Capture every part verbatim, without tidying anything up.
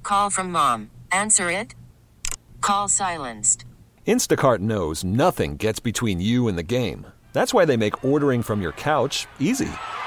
Call from mom. Answer it. Call silenced. Instacart knows nothing gets between you and the game. That's why they make ordering from your couch easy.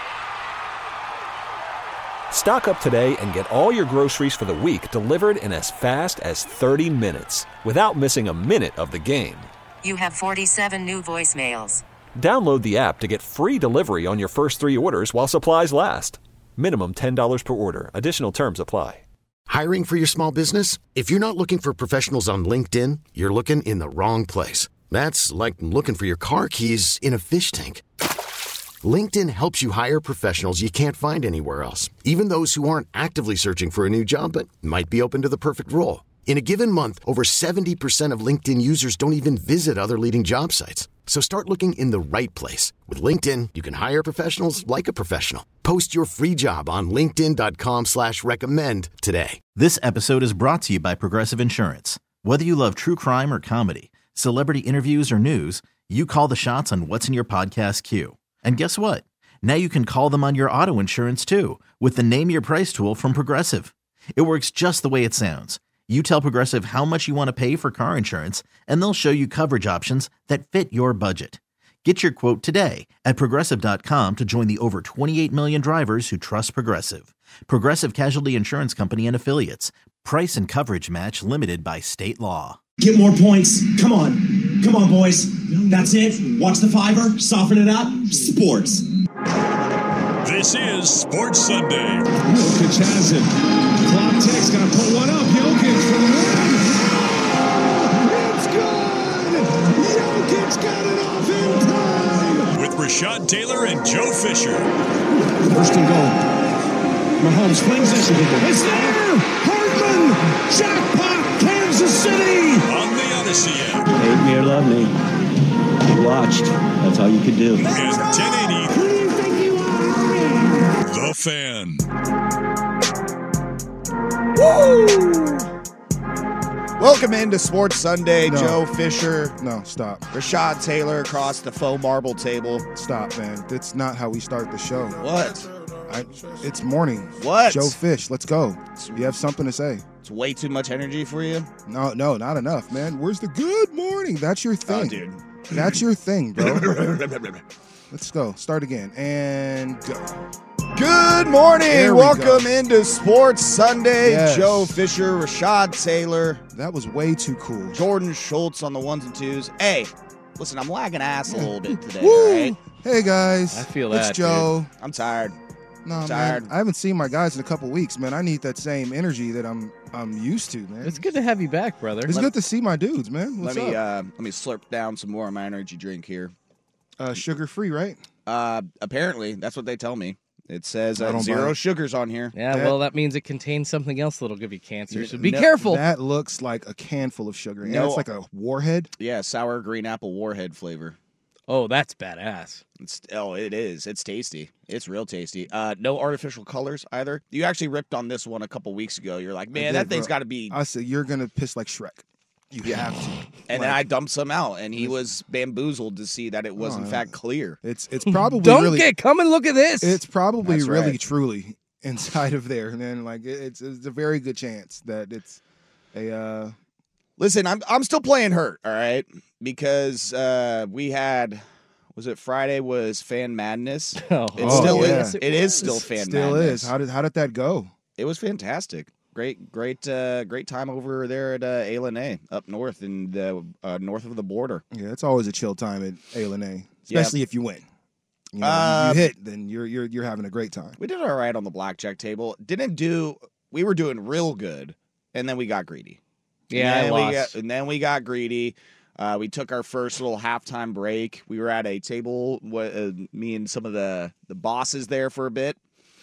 Stock up today and get all your groceries for the week delivered in as fast as thirty minutes without missing a minute of the game. You have forty-seven new voicemails. Download the app to get free delivery on your first three orders while supplies last. Minimum ten dollars per order. Additional terms apply. Hiring for your small business? If you're not looking for professionals on LinkedIn, you're looking in the wrong place. That's like looking for your car keys in a fish tank. LinkedIn helps you hire professionals you can't find anywhere else, even those who aren't actively searching for a new job but might be open to the perfect role. In a given month, over seventy percent of LinkedIn users don't even visit other leading job sites. So start looking in the right place. With LinkedIn, you can hire professionals like a professional. Post your free job on linkedin.com slash recommend today. This episode is brought to you by Progressive Insurance. Whether you love true crime or comedy, celebrity interviews or news, you call the shots on what's in your podcast queue. And guess what? Now you can call them on your auto insurance too with the Name Your Price tool from Progressive. It works just the way it sounds. You tell Progressive how much you want to pay for car insurance, and they'll show you coverage options that fit your budget. Get your quote today at Progressive dot com to join the over twenty-eight million drivers who trust Progressive. Progressive Casualty Insurance Company and Affiliates. Price and coverage match limited by state law. Get more points. Come on. Come on, boys. That's it. Watch the fiver. Soften it up. Sports. This is Sports Sunday. Jokic has it. Clock ticks. Got to put one up. Jokic for the win. It's good. Jokic got it off in time. With Rashad Taylor and Joe Fisher. First and goal. Mahomes flings it. It's there. Hartman. Jackpot. Kansas City. On the Odyssey app. Hate me or love me. You watched. That's all you could do. And ten eighty. The Fan. Woo! Welcome into Sports Sunday. No. Joe Fisher. No, stop. Rashad Taylor across the faux marble table. Stop, man. That's not how we start the show. What? I, it's morning. What? Joe Fish, let's go. You have something to say. It's way too much energy for you? No, no, not enough, man. Where's the good morning? That's your thing. Oh, dude. That's your thing, bro. Let's go. Start again. And go. Good morning. There we Welcome go. into Sports Sunday. Yes. Joe Fisher, Rashad Taylor. That was way too cool. Jordan Schultz on the ones and twos. Hey, listen, I'm lagging ass a little bit today, Woo! right? Hey, guys. I feel it's that, Joe. I'm tired. No, Tired. man. I haven't seen my guys in a couple weeks, man. I need that same energy that I'm I'm used to, man. It's good to have you back, brother. It's Let- good to see my dudes, man. What's let me up? uh, let me slurp down some more of my energy drink here. Uh, sugar free, right? Uh, apparently, that's what they tell me. It says I uh, don't buy zero it. sugars on here. Yeah, That- well, that means it contains something else that'll give you cancer, You- so be no, careful. That looks like a can full of sugar. And No. it's like a warhead. Yeah, sour green apple warhead flavor. Oh, that's badass. It's, oh, it is. It's tasty. It's real tasty. Uh, no artificial colors either. You actually ripped on this one a couple weeks ago. You're like, man, did, that thing's bro. got to be. I said, you're going to piss like Shrek. You have to. And Like, then I dumped some out, and he was bamboozled to see that it was, in Oh, fact, clear. It's it's probably Don't really get, come and look at this. it's probably That's really right. truly inside of there, and then like it- it's it's a very good chance that it's a uh Listen, I'm I'm still playing hurt, all right? Because uh, we had, was it Friday was Fan Madness? Oh, It oh, still yeah. is. It is still Fan still Madness. is. How did how did that go? It was fantastic. Great, great, uh, great time over there at uh, A L N A up north in the uh, north of the border. Yeah, it's always a chill time at A L N A, especially if you win. You know, Uh, you hit, then you're you're you're having a great time. We did all right on the blackjack table. Didn't do. We were doing real good, and then we got greedy. yeah, I and then we lost. got, and then we got greedy. Uh, we took our first little halftime break. We were at a table, what, uh, me and some of the, the bosses there for a bit,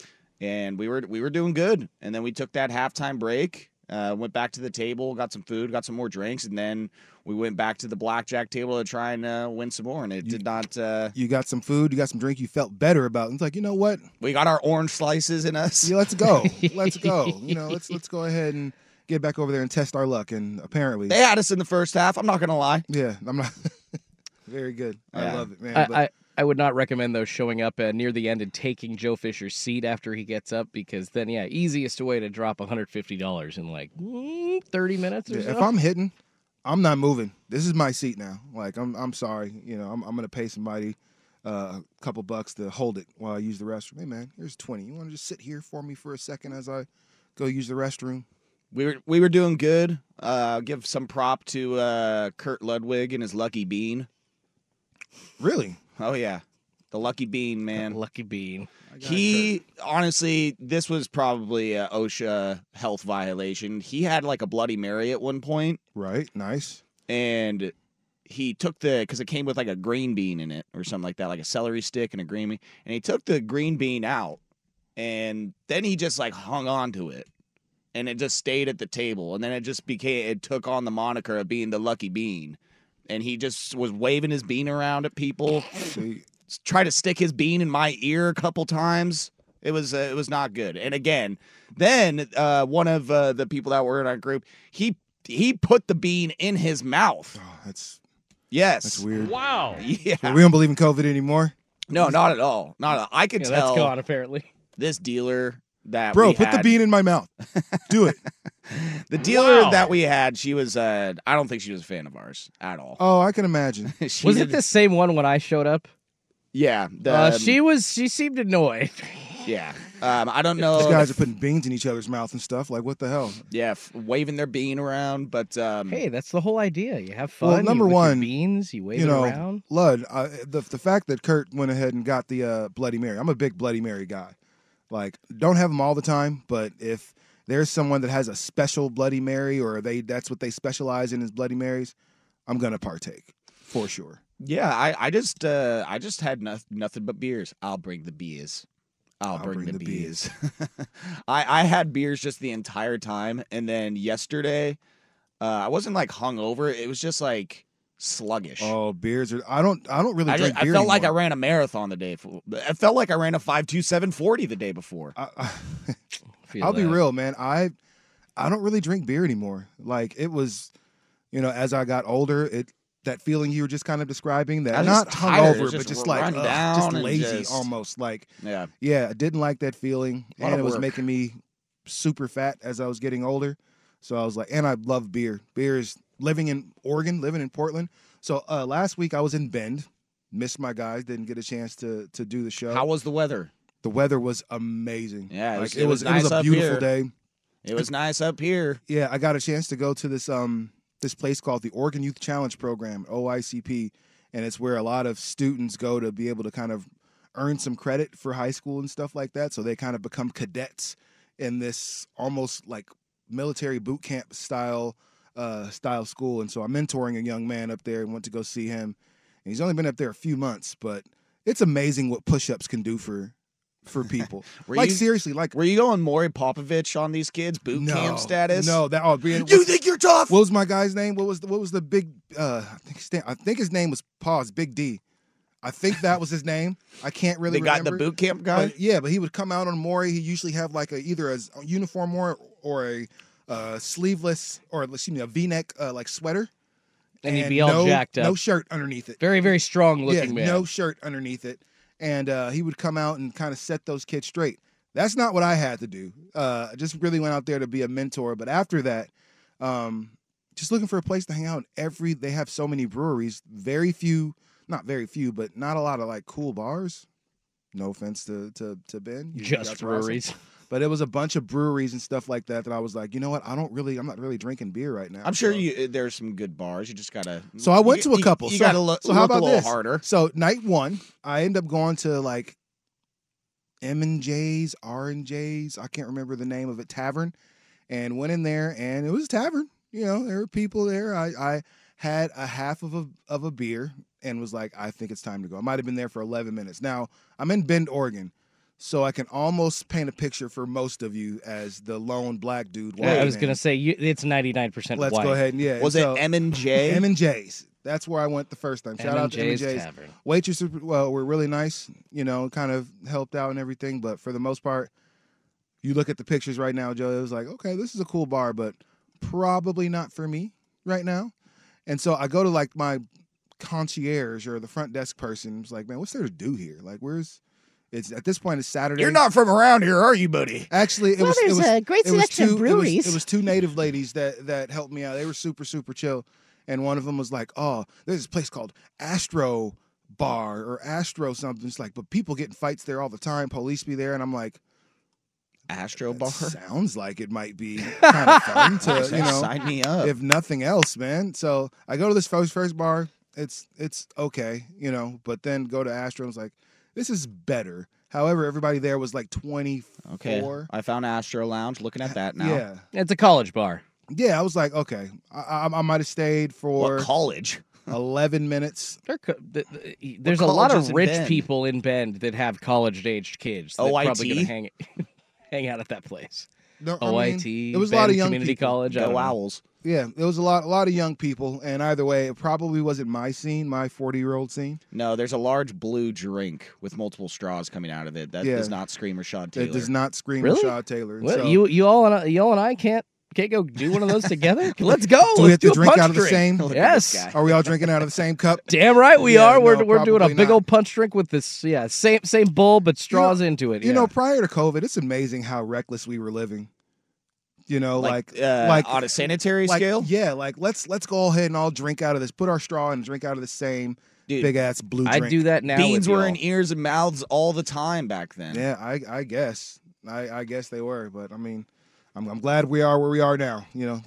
and we were we were doing good. And then we took that halftime break, uh, went back to the table, got some food, got some more drinks, and then we went back to the blackjack table to try and uh, win some more. And it You- did not. Uh, You got some food, you got some drink, you felt better about it. It's like, you know what? we got our orange slices in us. Yeah, let's go. Let's go. You know, let's let's go ahead and get back over there and test our luck. And apparently, They had us in the first half. I'm not gonna lie. yeah, I'm not very good. I Yeah. love it, man. I, but I, I would not recommend those showing up uh, near the end and taking Joe Fisher's seat after he gets up, because then, yeah, easiest way to drop one hundred fifty dollars in like mm, thirty minutes or Yeah, so. if I'm hitting, I'm not moving. This is my seat now. Like, I'm I'm sorry. You know, I'm, I'm going to pay somebody uh, a couple bucks to hold it while I use the restroom. Hey, man, here's twenty. You want to just sit here for me for a second as I go use the restroom? We were we were doing good. Uh, give some prop to uh, Kurt Ludwig and his Lucky Bean. Really? Oh yeah, the Lucky Bean, man. Lucky Bean. He honestly, this was probably a OSHA health violation. He had like a Bloody Mary at one point, Right. Nice. and he took the because it came with like a green bean in it or something like that, like a celery stick and a green bean, and he took the green bean out, and then he just like hung on to it. And it just stayed at the table. And then it just became, it took on the moniker of being the Lucky Bean. And he just was waving his bean around at people. See, Tried to stick his bean in my ear a couple times. It was uh, it was not good. And again, then uh, one of uh, the people that were in our group, he he put the bean in his mouth. oh, that's Yes. that's weird. Wow. Yeah. So we don't believe in COVID anymore? No, not at all. Not at all. I could Yeah, tell that's gone, apparently. this dealer that Bro, we put the had- bean in my mouth. Do it. The dealer Wow. that we had, she was, uh, I don't think she was a fan of ours at all. Oh, I can imagine. She Was it did- the same one when I showed up? Yeah. The, Uh, she was. She seemed annoyed. Yeah. Um, I don't know. These guys are putting beans in each other's mouth and stuff. Like, what the hell? Yeah, f- waving their bean around, but um, Hey, that's the whole idea. You have fun. Well, you- number with your one, beans. You wave you know, it around. Lud, uh, the the fact that Kurt went ahead and got the uh, Bloody Mary. I'm a big Bloody Mary guy. Like, don't have them all the time, but if there's someone that has a special Bloody Mary, or they that's what they specialize in is Bloody Marys, I'm gonna partake for sure. yeah, I, I just uh, I just had no- nothing but beers. I'll bring the beers. I'll, bring, the, beers. I, I had beers just the entire time, and then yesterday, uh, I wasn't like hungover. It was just like sluggish. Oh, beers are. I don't. I don't really I, drink just, I beer felt like I anymore. ran a marathon the day. Before. I felt like I ran a five two seven forty the day before. I, I, Feel I'll be that. real, man. I I don't really drink beer anymore. Like, it was, you know, as I got older, it that feeling you were just kind of describing, I that was not just tired. It hungover, was but just just run like ugh, down just and lazy just- almost. Like, Yeah. yeah, I didn't like that feeling, Lot and of it was work. making me super fat as I was getting older. So I was like, and I love beer. Beer is living in Oregon, living in Portland. So uh, last week I was in Bend, missed my guys, didn't get a chance to to do the show. How was the weather? The weather was amazing. Yeah, it like was- it it was was it was nice a up beautiful here. day. It was nice up here. Yeah, I got a chance to go to this um this place called the Oregon Youth Challenge Program, O I C P, and it's where a lot of students go to be able to kind of earn some credit for high school and stuff like that. So they kind of become cadets in this almost like military boot camp style uh, style school. And so I'm mentoring a young man up there and went to go see him. And he's only been up there a few months, but it's amazing what push-ups can do for for people. Were like you- seriously, like Were you going Maury Popovich on these kids? Boot no, camp status? No, that oh, being, You think you're tough? What was my guy's name? What was the, what was the big? Uh, I think his name, I think his name was Pause Big D. I think that was his name. I can't really. They got remember. the boot camp guy? But, yeah, but he would come out on Maury. He usually have like a either a uniform or or a uh, sleeveless or excuse me a V-neck uh, like sweater, And he'd be all no, jacked up. No shirt underneath it. Very, very strong Yeah, looking man. no shirt underneath it. And uh, he would come out and kind of set those kids straight. That's not what I had to do. Uh, I just really went out there to be a mentor. But after that, um, just looking for a place to hang out. Every they have so many breweries, very few, not very few, but not a lot of like cool bars. No offense to to to Ben, You Just got to wrestle. breweries. But it was a bunch of breweries and stuff like that that I was like, you know what? I don't really, I'm not really drinking beer right now. I'm sure So- you. There's some good bars. You just gotta. So I went you, to a you- couple. You, so, gotta look, so how look about a little this? harder. So night one, I end up going to like M and J's, R and J's. I can't remember the name of it. Tavern, and went in there, and it was a tavern. You know, there were people there. I, I had a half of a of a beer and was like, I think it's time to go. I might have been there for eleven minutes. Now I'm in Bend, Oregon. So I can almost paint a picture for most of you as the lone black dude. Yeah, I walking was in. gonna say you, it's ninety-nine percent Let's white. go ahead and yeah. Was so, it M and J? M and J's. That's where I went the first time. Shout out to M and M and J's J's. Tavern. Waitresses, well, were really nice. You know, kind of helped out and everything. But for the most part, you look at the pictures right now, Joe. It was like, okay, this is a cool bar, but probably not for me right now. And so I go to like my concierge or the front desk person was like, man, what's there to do here? Like, where's it's at this point it's Saturday. You're not from around here, are you, buddy? Actually, it Well, was there's it was, a great it was selection of two, it was- breweries. It was, two native ladies that that helped me out. They were super super chill, and one of them was like, oh, there's this place called Astro Bar or Astro something. It's like, but people get in fights there all the time. Police be there, and I'm like, Astro Bar? sounds like it might be kind of fun to, you know, Sign me up. if nothing else, man. So I go to this first first bar. It's it's okay, you know, but then go to Astro. I was like, this is better. However, everybody there was like twenty-four. Okay, I found Astro Lounge. Looking at that now. Yeah, It's a college bar. yeah. I was like, okay, I, I, I might have stayed for What college? eleven minutes. They're co- th- th- There's a lot colleges of in rich Bend? people in Bend that have college-aged kids. That O I T? probably gonna hang hang out at that place. No, I O I mean, T. There was a lot of Bend young Community people. College. I Go don't know. Owls. Yeah, there was a lot, a lot of young people, and either way, it probably wasn't my scene, my forty-year-old scene. No, there's a large blue drink with multiple straws coming out of it. That Yeah. does not scream Rashad Taylor. It does not scream Really? Rashad Taylor. And What, so, you you all and I, you all and I can't can't go do one of those together. Let's go. do we Let's have do to a drink punch out of the drink. same? Look at Yes. this guy. Are we all drinking out of the same cup? Damn right we Yeah, are. We're no, we're doing a probably big not. old punch drink with this. Yeah, same same bowl but straws into it. You yeah. know, prior to COVID, it's amazing how reckless we were living. You know, Like, like uh, like on a sanitary like, scale? Yeah, like let's let's go ahead and all drink out of this. Put our straw and drink out of the same Dude, big ass blue I drink. do that now. Beans with were y'all. in ears and mouths all the time back then. Yeah, I I guess I I guess they were, but I mean, I'm I'm glad we are where we are now. You know.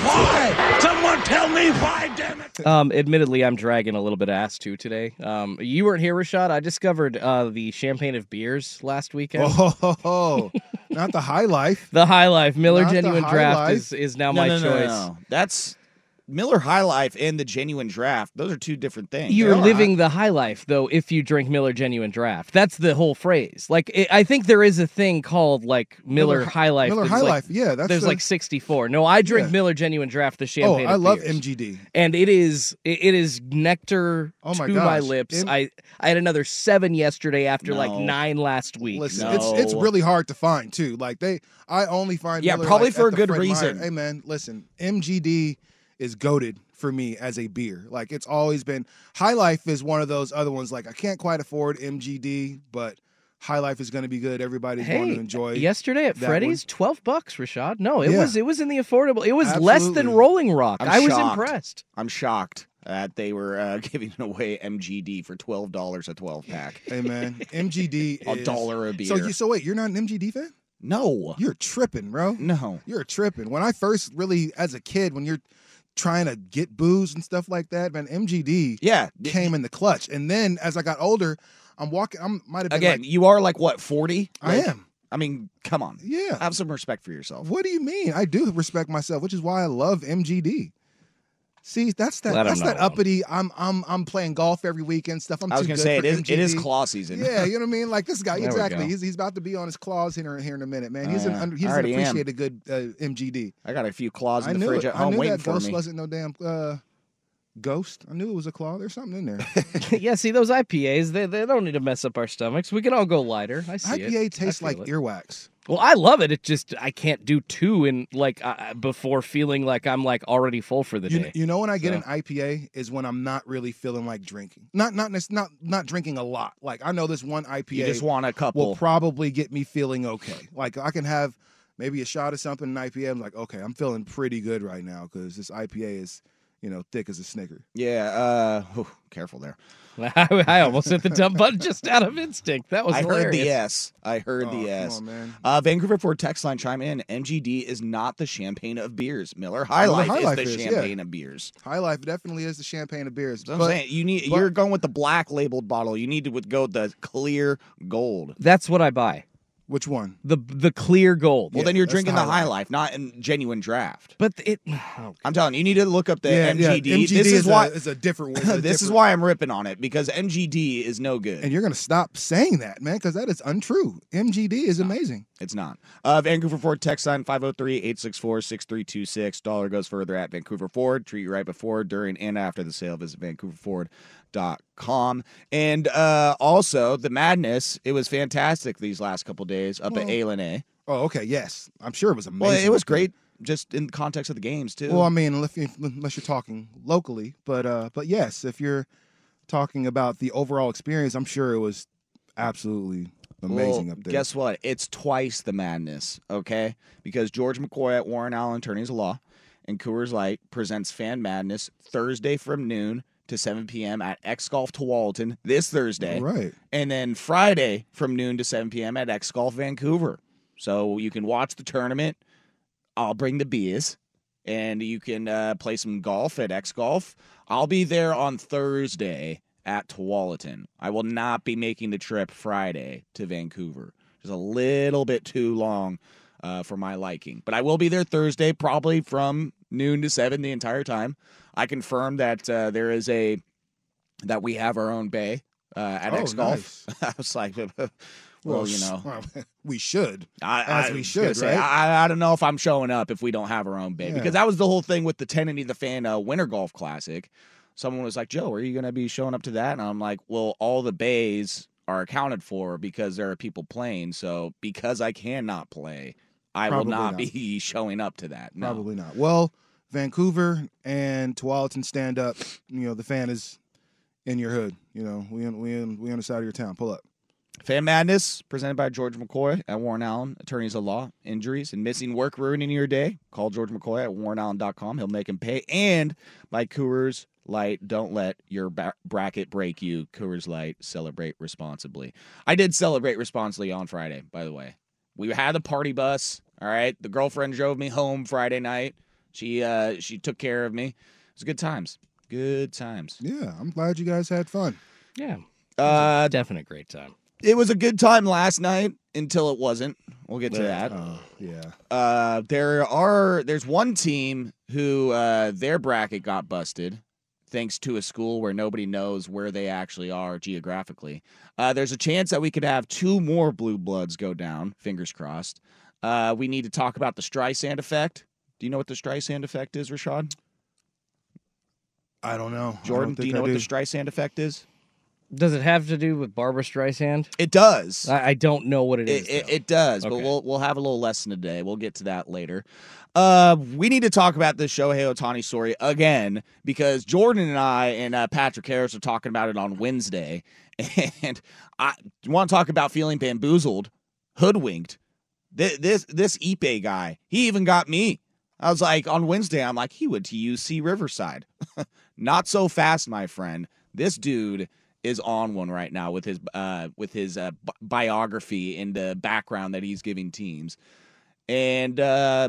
Why? Someone tell me why, damn it! Um, admittedly, I'm dragging a little bit of ass too today. Um, you weren't here, Rashad. I discovered uh, the champagne of beers last weekend. Oh, not the High Life. The High Life Miller Not the Genuine High Draft Life. is, is now No, my no, no, choice. no, no. That's Miller High Life and the Genuine Draft. Those are two different things. You're Yeah. living the high life, though, if you drink Miller Genuine Draft. That's the whole phrase. Like, it, I think there is a thing called, like, Miller, Miller- High Life. Miller that's High like- Life, yeah, that's There's the- like sixty-four. No, I drink Yeah. Miller Genuine Draft, the Oh, champagne I of love beers. M G D. And it is it, it is nectar Oh my to my gosh. lips. M- I, I had another seven yesterday after like No. nine last week. Listen, No. it's it's really hard to find too. Like they, I only find Yeah, Miller, probably like, for at a the good Fred Meyer. reason. Hey man, listen, M G D is goated for me as a beer. Like it's always been. High Life is one of those other ones. Like I can't quite afford M G D, but High Life is going to be good. Everybody's going Hey, to enjoy. yesterday at that Freddy's, twelve bucks, Rashad. No, it Yeah. was it was in the affordable. It was less than Absolutely. Rolling Rock. I'm I was shocked. impressed. I'm shocked that they were uh, giving away M G D for twelve dollars a twelve pack. Hey man, M G D A is, dollar a beer. So you so wait, you're not an M G D fan? No. You're tripping, bro. No. You're tripping. When I first really, as a kid, when you're trying to get booze and stuff like that, man, M G D Yeah. came in the clutch. And then as I got older, I'm walking. I'm might have been Again, like, you are like, what, forty? I Like, am. I mean, come on. Yeah. Have some respect for yourself. What do you mean? I do respect myself, which is why I love M G D. See, that's that. Let 'em That's that know. uppity. I'm I'm I'm playing golf every weekend stuff. I'm I was too going to good say, for it is, it is M G D. claw season. Yeah, you know what I mean. Like this guy, There we exactly. go. He's he's about to be on his claws here here in a minute, man. Oh, He doesn't yeah. under, he I doesn't already am. appreciate a good uh, M G D. I got a few claws I in the knew fridge it. at I home knew waiting that for ghost me. wasn't no damn uh, ghost. I knew it was a claw. There's something in there. Yeah, see those I P As, they they don't need to mess up our stomachs. We can all go lighter. I see I P A it. tastes I like feel it. earwax. Well, I love it. It just I can't do two in like uh, before feeling like I'm like already full for the You, day. you know when I get So- an I P A is when I'm not really feeling like drinking. Not not nec- not not drinking a lot. Like I know this one I P A You just want a couple. will probably get me feeling okay. Like I can have maybe a shot of something in I P A. I'm like, okay, I'm feeling pretty good right now because this I P A is, you know, thick as a Snicker. Yeah, uh, whew, careful there. I, I almost hit the dumb button just out of instinct. That was I hilarious. heard the yes. I heard Oh, the come yes. on, man. Uh, Vancouver Ford text line chime in. M G D is not the champagne of beers. Miller High Miller Life High is Life the is, yeah. champagne of beers. High Life definitely is the champagne of beers. That's what but I'm saying. You need. but- You're going with the black labeled bottle. You need to with- go with the clear gold. That's what I buy. which one? The the clear gold. Well, Yeah, then you're that's drinking the the High High Life. Life, not in genuine draft. But it oh, I'm telling you, you need to look up the yeah, M G D. yeah. M G D this is, a- why. is a different one. It's a this is different- why I'm ripping on it because M G D is no good. And you're gonna stop saying that, man, because that is untrue. M G D is amazing. It's not. Uh, Vancouver Ford text line five oh three, eight six four, six three two six. Dollar goes further at Vancouver Ford. Treat you right before, during, and after the sale. Visit vancouver ford dot com. And uh, also, the Madness, it was fantastic these last couple days up at Well, A L N A. Oh, okay, yes, I'm sure it was amazing. Well, it was up there. great just in the context of the games, too. Well, I mean, unless, you, unless you're talking locally, but uh, but yes, if you're talking about the overall experience, I'm sure it was absolutely amazing well, up there. Guess what? It's twice the madness, okay? Because George McCoy at Warren Allen Attorneys of Law and Coors Light presents Fan Madness Thursday from noon to seven p.m. at X Golf Tualatin this Thursday. Right. And then Friday from noon to seven p.m. at X Golf Vancouver. So you can watch the tournament. I'll bring the beers. And you can uh, play some golf at X Golf. I'll be there on Thursday at Tualatin. I will not be making the trip Friday to Vancouver. Just a little bit too long uh, for my liking. But I will be there Thursday, probably from noon to seven the entire time. I confirmed that uh, there is a that we have our own bay uh, at oh, X Golf. Nice. I was like, well, well, you know, well, we should, I, as I we was should, gonna right? say, I, I don't know if I'm showing up if we don't have our own bay Yeah. because that was the whole thing with the Tennessee the Fan uh, Winter Golf Classic. Someone was like, Joe, are you going to be showing up to that? And I'm like, well, all the bays are accounted for because there are people playing. So because I cannot play, I Probably will not, not. be showing up to that. No. Probably not. Well, Vancouver and Tualatin stand up. You know, the Fan is in your hood. You know, we in, we in, we on the side of your town. Pull up. Fan Madness, presented by George McCoy at Warren Allen, Attorneys of Law. Injuries and missing work ruining your day? Call George McCoy at warren allen dot com. He'll make him pay. And by Coors Light, don't let your ba- bracket break you. Coors Light, celebrate responsibly. I did celebrate responsibly on Friday, by the way. We had a party bus, all right? The girlfriend drove me home Friday night. She uh, she took care of me. It was good times. Good times. Yeah, I'm glad you guys had fun. Yeah. Uh, Definite great time. It was a good time last night until it wasn't. We'll get to that. Oh, yeah. Uh, there are there's one team who uh, their bracket got busted thanks to a school where nobody knows where they actually are geographically. Uh, there's a chance that we could have two more Blue Bloods go down. Fingers crossed. Uh, we need to talk about the Streisand effect. Do you know what the Streisand effect is, Rashad? I don't know. Jordan, don't do you think know I what do. the Streisand effect is? Does it have to do with Barbara Streisand? It does. I, I don't know what it is. It, it, though. it does, but Okay. we'll we'll have a little lesson today. We'll get to that later. Uh, we need to talk about the Shohei Ohtani story again because Jordan and I and uh, Patrick Harris are talking about it on Wednesday, and I want to talk about feeling bamboozled, hoodwinked. This this, this Ipe guy, he even got me. I was like on Wednesday, I'm like he went to U C Riverside. Not so fast, my friend. This dude is on one right now with his uh, with his uh, bi- biography and the background that he's giving teams. And uh,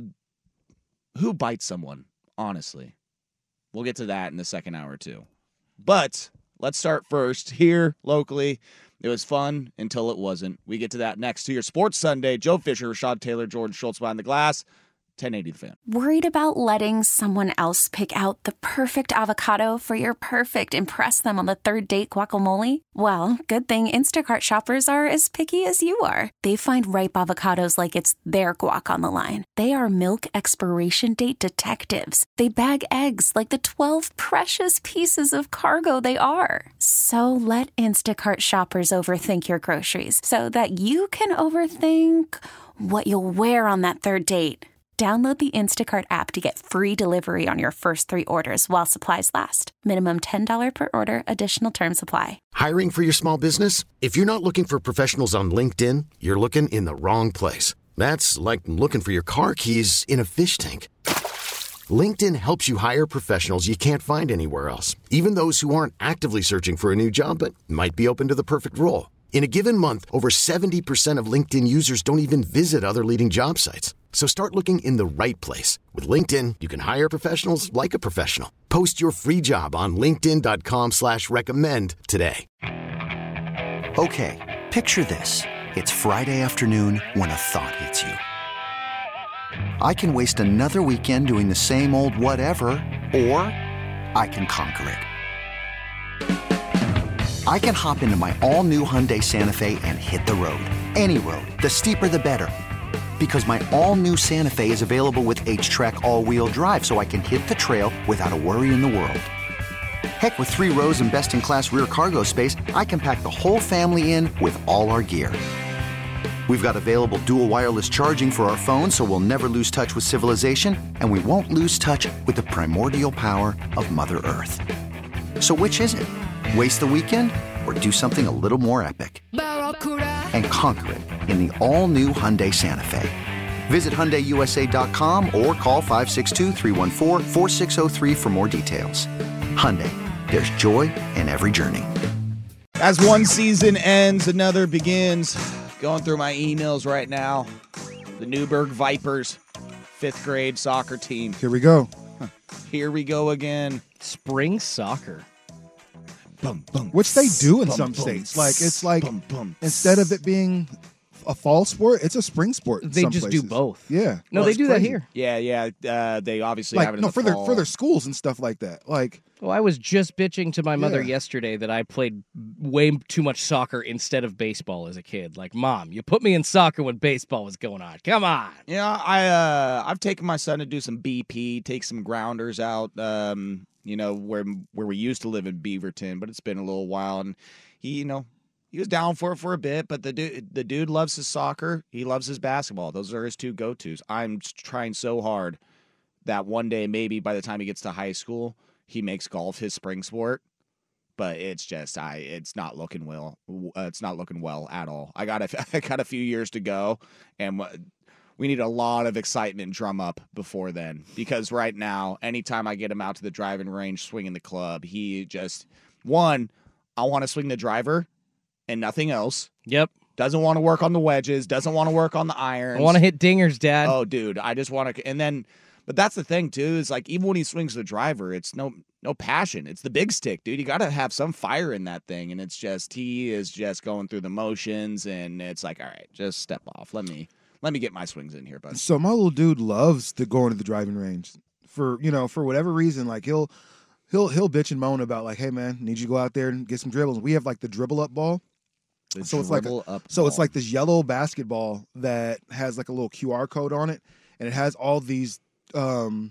who bites someone, honestly? We'll get to that in the second hour, too. But let's start first here locally. It was fun until it wasn't. We get to that next to your Sports Sunday. Joe Fisher, Rashad Taylor, Jordan Schultz behind the glass. ten eighty The Fan. Worried about letting someone else pick out the perfect avocado for your perfect impress them on the third date guacamole? Well, good thing Instacart shoppers are as picky as you are. They find ripe avocados like it's their guac on the line. They are milk expiration date detectives. They bag eggs like the twelve precious pieces of cargo they are. So let Instacart shoppers overthink your groceries so that you can overthink what you'll wear on that third date. Download the Instacart app to get free delivery on your first three orders while supplies last. Minimum ten dollars per order. Additional terms apply. Hiring for your small business? If you're not looking for professionals on LinkedIn, you're looking in the wrong place. That's like looking for your car keys in a fish tank. LinkedIn helps you hire professionals you can't find anywhere else, even those who aren't actively searching for a new job but might be open to the perfect role. In a given month, over seventy percent of LinkedIn users don't even visit other leading job sites. So start looking in the right place. With LinkedIn, you can hire professionals like a professional. Post your free job on linkedin dot com slash recommend today. Okay, picture this. It's Friday afternoon when a thought hits you. I can waste another weekend doing the same old whatever, or I can conquer it. I can hop into my all-new Hyundai Santa Fe and hit the road. Any road. The steeper, the better. Because my all-new Santa Fe is available with H-Track all-wheel drive, so I can hit the trail without a worry in the world. Heck, with three rows and best-in-class rear cargo space, I can pack the whole family in with all our gear. We've got available dual wireless charging for our phones, so we'll never lose touch with civilization, and we won't lose touch with the primordial power of Mother Earth. So which is it? Waste the weekend or do something a little more epic and conquer it in the all-new Hyundai Santa Fe. Visit Hyundai U S A dot com or call five six two, three one four, four six zero three for more details. Hyundai, there's joy in every journey. As one season ends, another begins. Going through my emails right now. The Newburgh Vipers, fifth grade soccer team. Here we go. Here we go again. Spring soccer. Bum, bum, Which they do in bum, some bum, states. Like, it's like, bum, bum, instead of it being a fall sport, it's a spring sport. in They some just places. do both. Yeah. No, Well, they it's do that crazy. here. Yeah, yeah. Uh, they obviously Like, have it in no, the for their, fall. for their schools and stuff like that. Like, Well, I was just bitching to my mother Yeah. yesterday that I played way too much soccer instead of baseball as a kid. Like, Mom, you put me in soccer when baseball was going on. Come on. Yeah, I uh, I've taken my son to do some B P, take some grounders out. Um, you know where where we used to live in Beaverton, but it's been a little while, and he, you know, he was down for it for a bit. But the dude, the dude loves his soccer. He loves his basketball. Those are his two go tos. I'm trying so hard that one day, maybe by the time he gets to high school, he makes golf his spring sport. But it's just, I, it's not looking well. Uh, it's not looking well at all. I got a, I got a few years to go, and we need a lot of excitement drum up before then. Because right now, anytime I get him out to the driving range, swinging the club, he just, one, I want to swing the driver and nothing else. Yep. Doesn't want to work on the wedges. Doesn't want to work on the irons. I want to hit dingers, Dad. Oh, dude, I just want to, and then, but that's the thing too. Is like even when he swings the driver, it's no no passion. It's the big stick, dude. You got to have some fire in that thing, and it's just he is just going through the motions, and it's like, all right, just step off. Let me let me get my swings in here, bud. so my little dude loves to go into the driving range for, you know, for whatever reason. Like, he'll he'll he'll bitch and moan about, like, hey man, need you to go out there and get some dribbles. We have like the dribble up ball. The so it's like a, up so it's ball. like this yellow basketball that has like a little Q R code on it, and it has all these um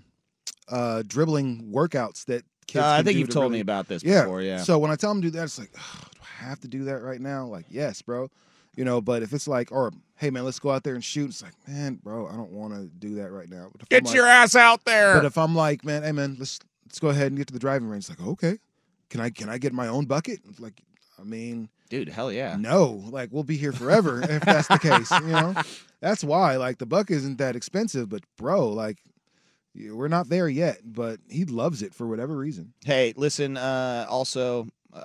uh dribbling workouts that kids Uh, I can think do you've to told really- me about this yeah. before. Yeah. So when I tell them to do that, it's like, "Ugh, do I have to do that right now? Like, yes, bro. You know, but if it's like, or hey man, let's go out there and shoot. It's like, man, bro, I don't want to do that right now. But if Get I'm like- your ass out there. But if I'm like, man, hey man, let's let's go ahead and get to the driving range. It's like, okay, can I can I get my own bucket? It's like, I mean, dude, hell yeah. no, like we'll be here forever if that's the case. You know, that's why like the bucket isn't that expensive, but bro, like yeah, we're not there yet. But he loves it for whatever reason. Hey, listen, uh, also, uh,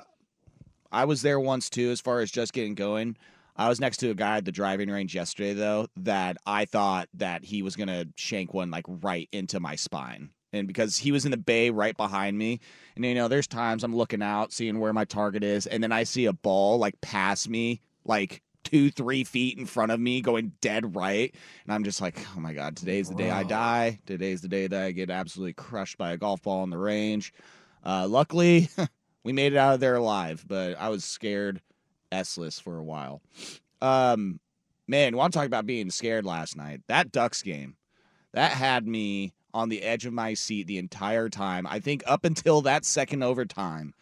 I was there once, too, as far as just getting going. I was next to a guy at the driving range yesterday, though, that I thought that he was going to shank one, like, right into my spine. And because he was in the bay right behind me. And, you know, there's times I'm looking out, seeing where my target is, and then I see a ball, like, pass me, like, two, three feet in front of me going dead right. And I'm just like, oh, my God, today's the day I die. Today's the day that I get absolutely crushed by a golf ball on the range. Uh, luckily, we made it out of there alive, but I was scared S-less for a while. Um, man, want to talk about being scared last night. That Ducks game, that had me on the edge of my seat the entire time. I think up until that second overtime,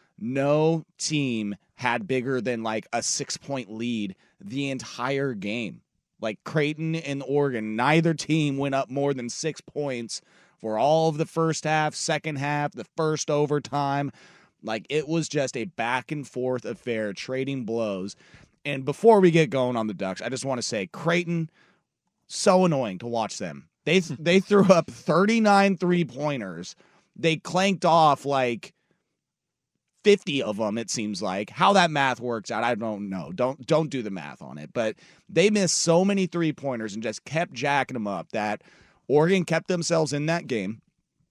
no team had bigger than like a six-point lead the entire game. Like Creighton and Oregon, neither team went up more than six points for all of the first half, second half, the first overtime. Like, it was just a back-and-forth affair, trading blows. And before we get going on the Ducks, I just want to say, Creighton, so annoying to watch them. They they threw up thirty-nine three-pointers. They clanked off, like, fifty of them, it seems like. How that math works out, I don't know. Don't don't do the math on it. But they missed so many three-pointers and just kept jacking them up that Oregon kept themselves in that game.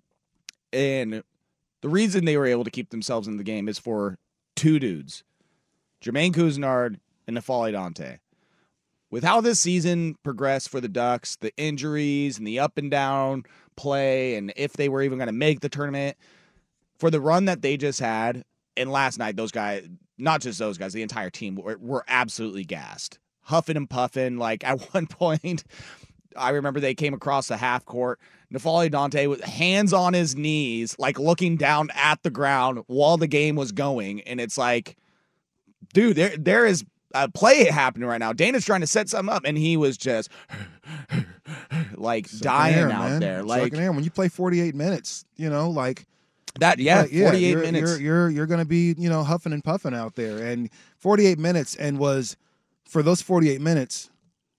And the reason they were able to keep themselves in the game is for two dudes, Jermaine Couisnard and N'Faly Dante. With how this season progressed for the Ducks, the injuries and the up and down play, and if they were even going to make the tournament, for the run that they just had, and last night, those guys, not just those guys, the entire team were, were absolutely gassed. Huffing and puffing. Like, at one point, I remember they came across the half court. N'Faly Dante with hands on his knees, like looking down at the ground while the game was going. And it's like, dude, there there is a play happening right now. Dana's trying to set something up, and he was just like Sucking dying air, out man. there. Like, Sucking air. When you play forty-eight minutes, you know, like That yeah, Right, yeah, forty-eight you're, minutes. You're you're, you're going to be you know huffing and puffing out there, and forty-eight minutes, and was for those forty-eight minutes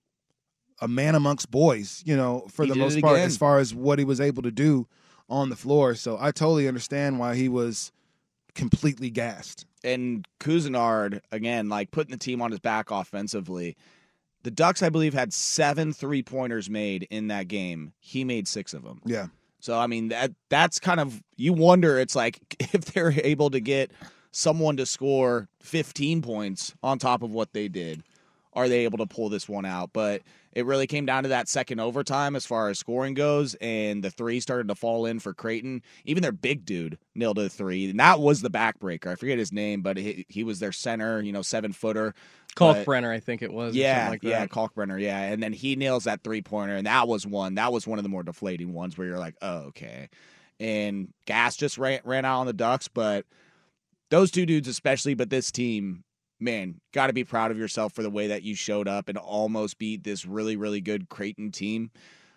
a man amongst boys. You know, for He the did most it part, again. as far as what he was able to do on the floor. So I totally understand why he was completely gassed. And Cousinard, again, like putting the team on his back offensively. The Ducks, I believe, had seven three-pointers made in that game. He made six of them. Yeah. So, I mean, that that's kind of, you wonder, it's like if they're able to get someone to score fifteen points on top of what they did, are they able to pull this one out? But it really came down to that second overtime as far as scoring goes, and the three started to fall in for Creighton. Even their big dude nailed a three, and that was the backbreaker. I forget his name, but he, he was their center, you know, seven-footer. Kalkbrenner, I think it was. or Yeah, something like that. yeah, Kalkbrenner, yeah. And then he nails that three-pointer, and that was one. That was one of the more deflating ones where you're like, oh, okay. And gas just ran, ran out on the Ducks, but those two dudes especially, but this team, man, got to be proud of yourself for the way that you showed up and almost beat this really, really good Creighton team.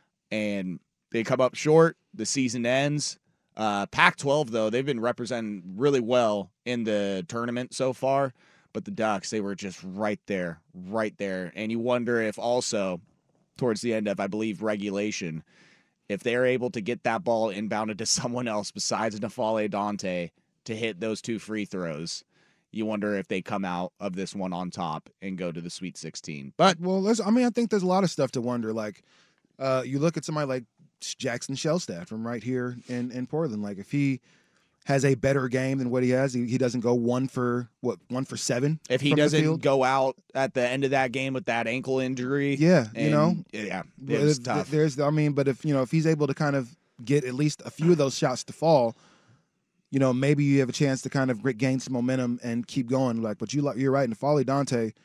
And they come up short. The season ends. Uh, Pac twelve, though, they've been representing really well in the tournament so far. But the Ducks, they were just right there, right there. And you wonder if also, towards the end of, I believe, regulation, if they're able to get that ball inbounded to someone else besides N'Faly Dante to hit those two free throws, you wonder if they come out of this one on top and go to the Sweet sixteen. But well, there's, I mean, I think there's a lot of stuff to wonder. Like, uh, you look at somebody like Jackson Shellstad from right here in, in Portland. Like, if he has a better game than what he has, he, he doesn't go one for what one for seven. If he from the doesn't field. go out at the end of that game with that ankle injury, yeah, you and- know, yeah, it was Th- tough. There's, I mean, but if you know, if he's able to kind of get at least a few of those shots to fall, you know, maybe you have a chance to kind of gain some momentum and keep going. Like, but you, you're right. N'Faly Dante, you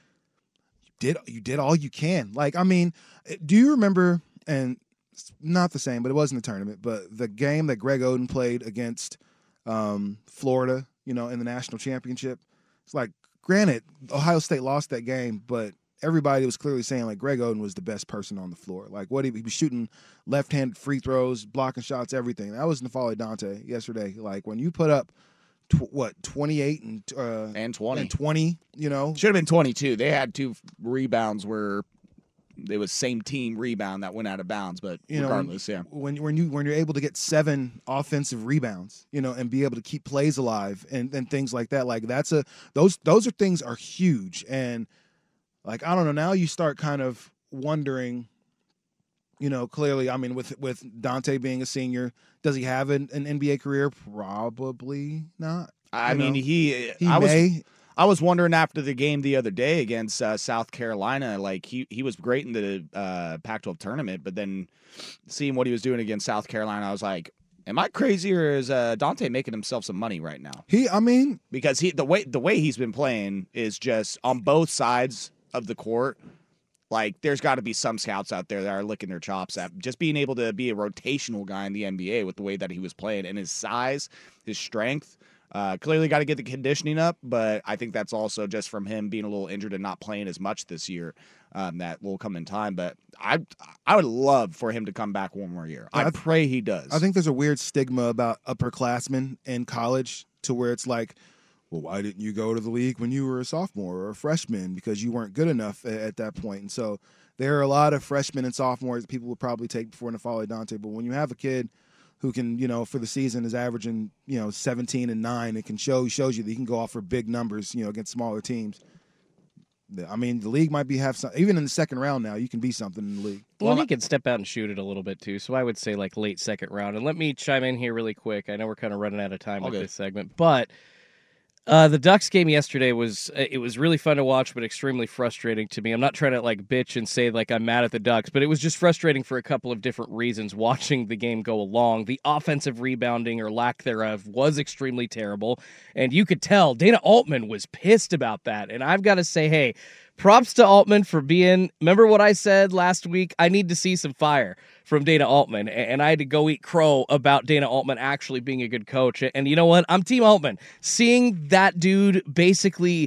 did you did all you can. Like, I mean, do you remember? And it's not the same, but it wasn't the tournament. But the game that Greg Oden played against um, Florida, you know, in the national championship. It's like, granted, Ohio State lost that game, but everybody was clearly saying like Greg Oden was the best person on the floor. Like what he, he was shooting left-handed free throws, blocking shots, everything. That was N'Faly Dante yesterday. Like when you put up tw- what twenty-eight and uh, and twenty and twenty, you know, should have been twenty-two. They had two rebounds where it was same team rebound that went out of bounds, but you know, regardless, when, yeah. When when you when you're able to get seven offensive rebounds, you know, and be able to keep plays alive and, and things like that, like that's a those those are things are huge. And like I don't know, now you start kind of wondering, you know, clearly, I mean, with with Dante being a senior, does he have an, an N B A career? Probably not. I you mean, know? he, he I may. was I was wondering after the game the other day against uh, South Carolina, like he, he was great in the uh, Pac twelve tournament, but then seeing what he was doing against South Carolina, I was like, am I crazy or is uh, Dante making himself some money right now? He, I mean, because he the way the way he's been playing is just on both sides of the court. Like there's got to be some scouts out there that are licking their chops at just being able to be a rotational guy in the N B A with the way that he was playing and his size, his strength. Uh, clearly got to get the conditioning up, but I think that's also just from him being a little injured and not playing as much this year. Um, that will come in time, but I I would love for him to come back one more year. I, I pray he does. I think there's a weird stigma about upperclassmen in college to where it's like, well, why didn't you go to the league when you were a sophomore or a freshman? Because you weren't good enough at, at that point. And so there are a lot of freshmen and sophomores that people would probably take before N'Faly Dante. But when you have a kid who can, you know, for the season is averaging, you know, seventeen and nine, it can show shows you that he can go off for big numbers, you know, against smaller teams. I mean, the league might be have some, even in the second round now, you can be something in the league. Well, and he can step out and shoot it a little bit too. So I would say like late second round. And let me chime in here really quick. I know we're kind of running out of time All with good. this segment, but uh, the Ducks game yesterday was it was really fun to watch, but extremely frustrating to me. I'm not trying to like bitch and say like I'm mad at the Ducks, but it was just frustrating for a couple of different reasons. Watching the game go along, the offensive rebounding or lack thereof was extremely terrible, and you could tell Dana Altman was pissed about that. And I've got to say, hey, props to Altman for being, remember what I said last week? I need to see some fire from Dana Altman, and I had to go eat crow about Dana Altman actually being a good coach. And you know what? I'm Team Altman. Seeing that dude basically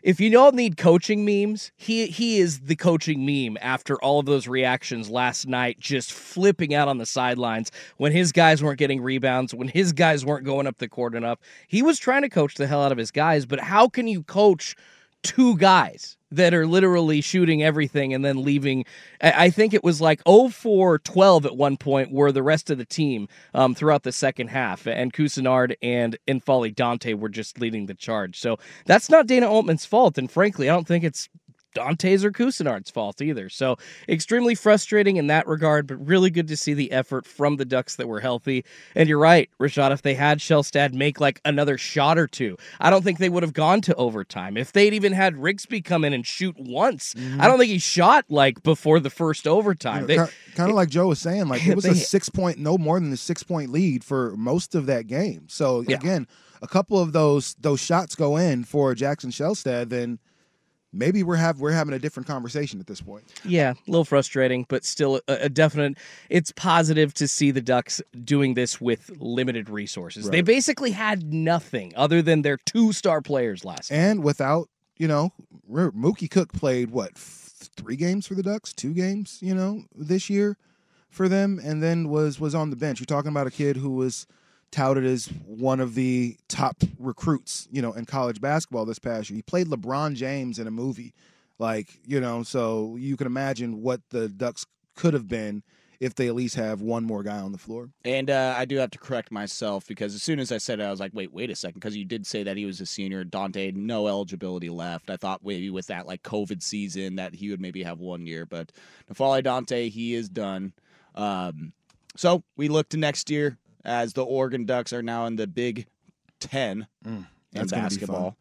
if you don't need coaching memes, he he is the coaching meme after all of those reactions last night, just flipping out on the sidelines when his guys weren't getting rebounds, when his guys weren't going up the court enough. He was trying to coach the hell out of his guys, but how can you coach two guys that are literally shooting everything and then leaving? I think it was like oh for twelve at one point were the rest of the team um, throughout the second half, and Couisnard and N'Faly Dante were just leading the charge. So that's not Dana Altman's fault, and frankly, I don't think it's Dante's or Couisnard's fault either. So extremely frustrating in that regard, but really good to see the effort from the Ducks that were healthy. And you're right, Rashad, if they had Shelstad make like another shot or two, I don't think they would have gone to overtime. If they'd even had Rigsby come in and shoot once, mm-hmm. I don't think he shot like before the first overtime. You know, kind of like Joe was saying, like it was they, a six point, no more than a six point lead for most of that game. So yeah. again, a couple of those those shots go in for Jackson Shelstad, then maybe we're have we're having a different conversation at this point. Yeah, a little frustrating, but still a, a definite. It's positive to see the Ducks doing this with limited resources. Right. They basically had nothing other than their two star players last night. And without, you know, Mookie Cook played what three games for the Ducks, two games, you know, this year for them, and then was was on the bench. You're talking about a kid who was touted as one of the top recruits, you know, in college basketball this past year. He played LeBron James in a movie, like, you know, so you can imagine what the Ducks could have been if they at least have one more guy on the floor. And uh, I do have to correct myself, because as soon as I said it, I was like, wait, wait a second, because you did say that he was a senior. Dante, no eligibility left. I thought maybe with that, like, COVID season that he would maybe have one year. But N'Faly Dante, he is done. Um, so we look to next year, as the Oregon Ducks are now in the Big Ten mm, in basketball.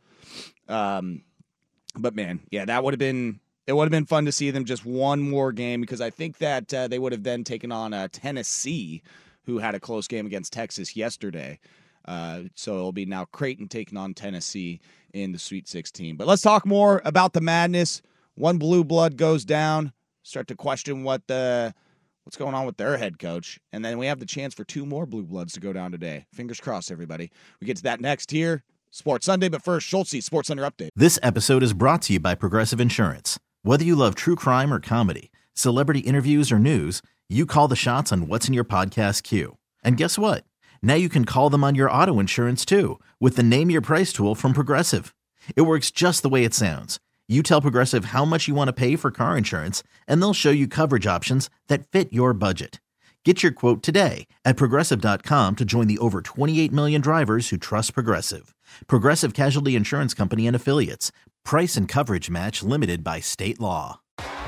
Um, but man, yeah, that would have been it. Would have been fun to see them just one more game, because I think that uh, they would have then taken on uh, Tennessee, who had a close game against Texas yesterday. Uh, so it'll be now Creighton taking on Tennessee in the Sweet sixteen. But let's talk more about the madness. One blue blood goes down. Start to question what the. What's going on with their head coach? And then we have the chance for two more Blue Bloods to go down today. Fingers crossed, everybody. We get to that next here. Sports Sunday, but first, Schultze, Sports Center update. This episode is brought to you by Progressive Insurance. Whether you love true crime or comedy, celebrity interviews or news, you call the shots on what's in your podcast queue. And guess what? Now you can call them on your auto insurance too, with the Name Your Price tool from Progressive. It works just the way it sounds. You tell Progressive how much you want to pay for car insurance, and they'll show you coverage options that fit your budget. Get your quote today at Progressive dot com to join the over twenty-eight million drivers who trust Progressive. Progressive Casualty Insurance Company and Affiliates. Price and coverage match limited by state law.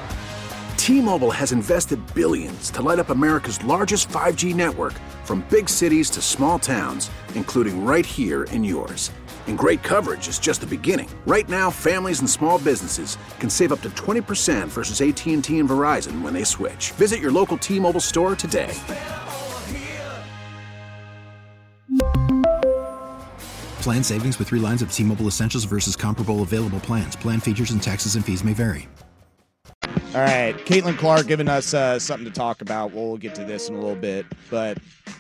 T-Mobile has invested billions to light up America's largest five G network, from big cities to small towns, including right here in yours. And great coverage is just the beginning. Right now, families and small businesses can save up to twenty percent versus A T and T and Verizon when they switch. Visit your local T-Mobile store today. Plan savings with three lines of T-Mobile Essentials versus comparable available plans. Plan features and taxes and fees may vary. All right, Caitlin Clark giving us uh, something to talk about. We'll get to this in a little bit, but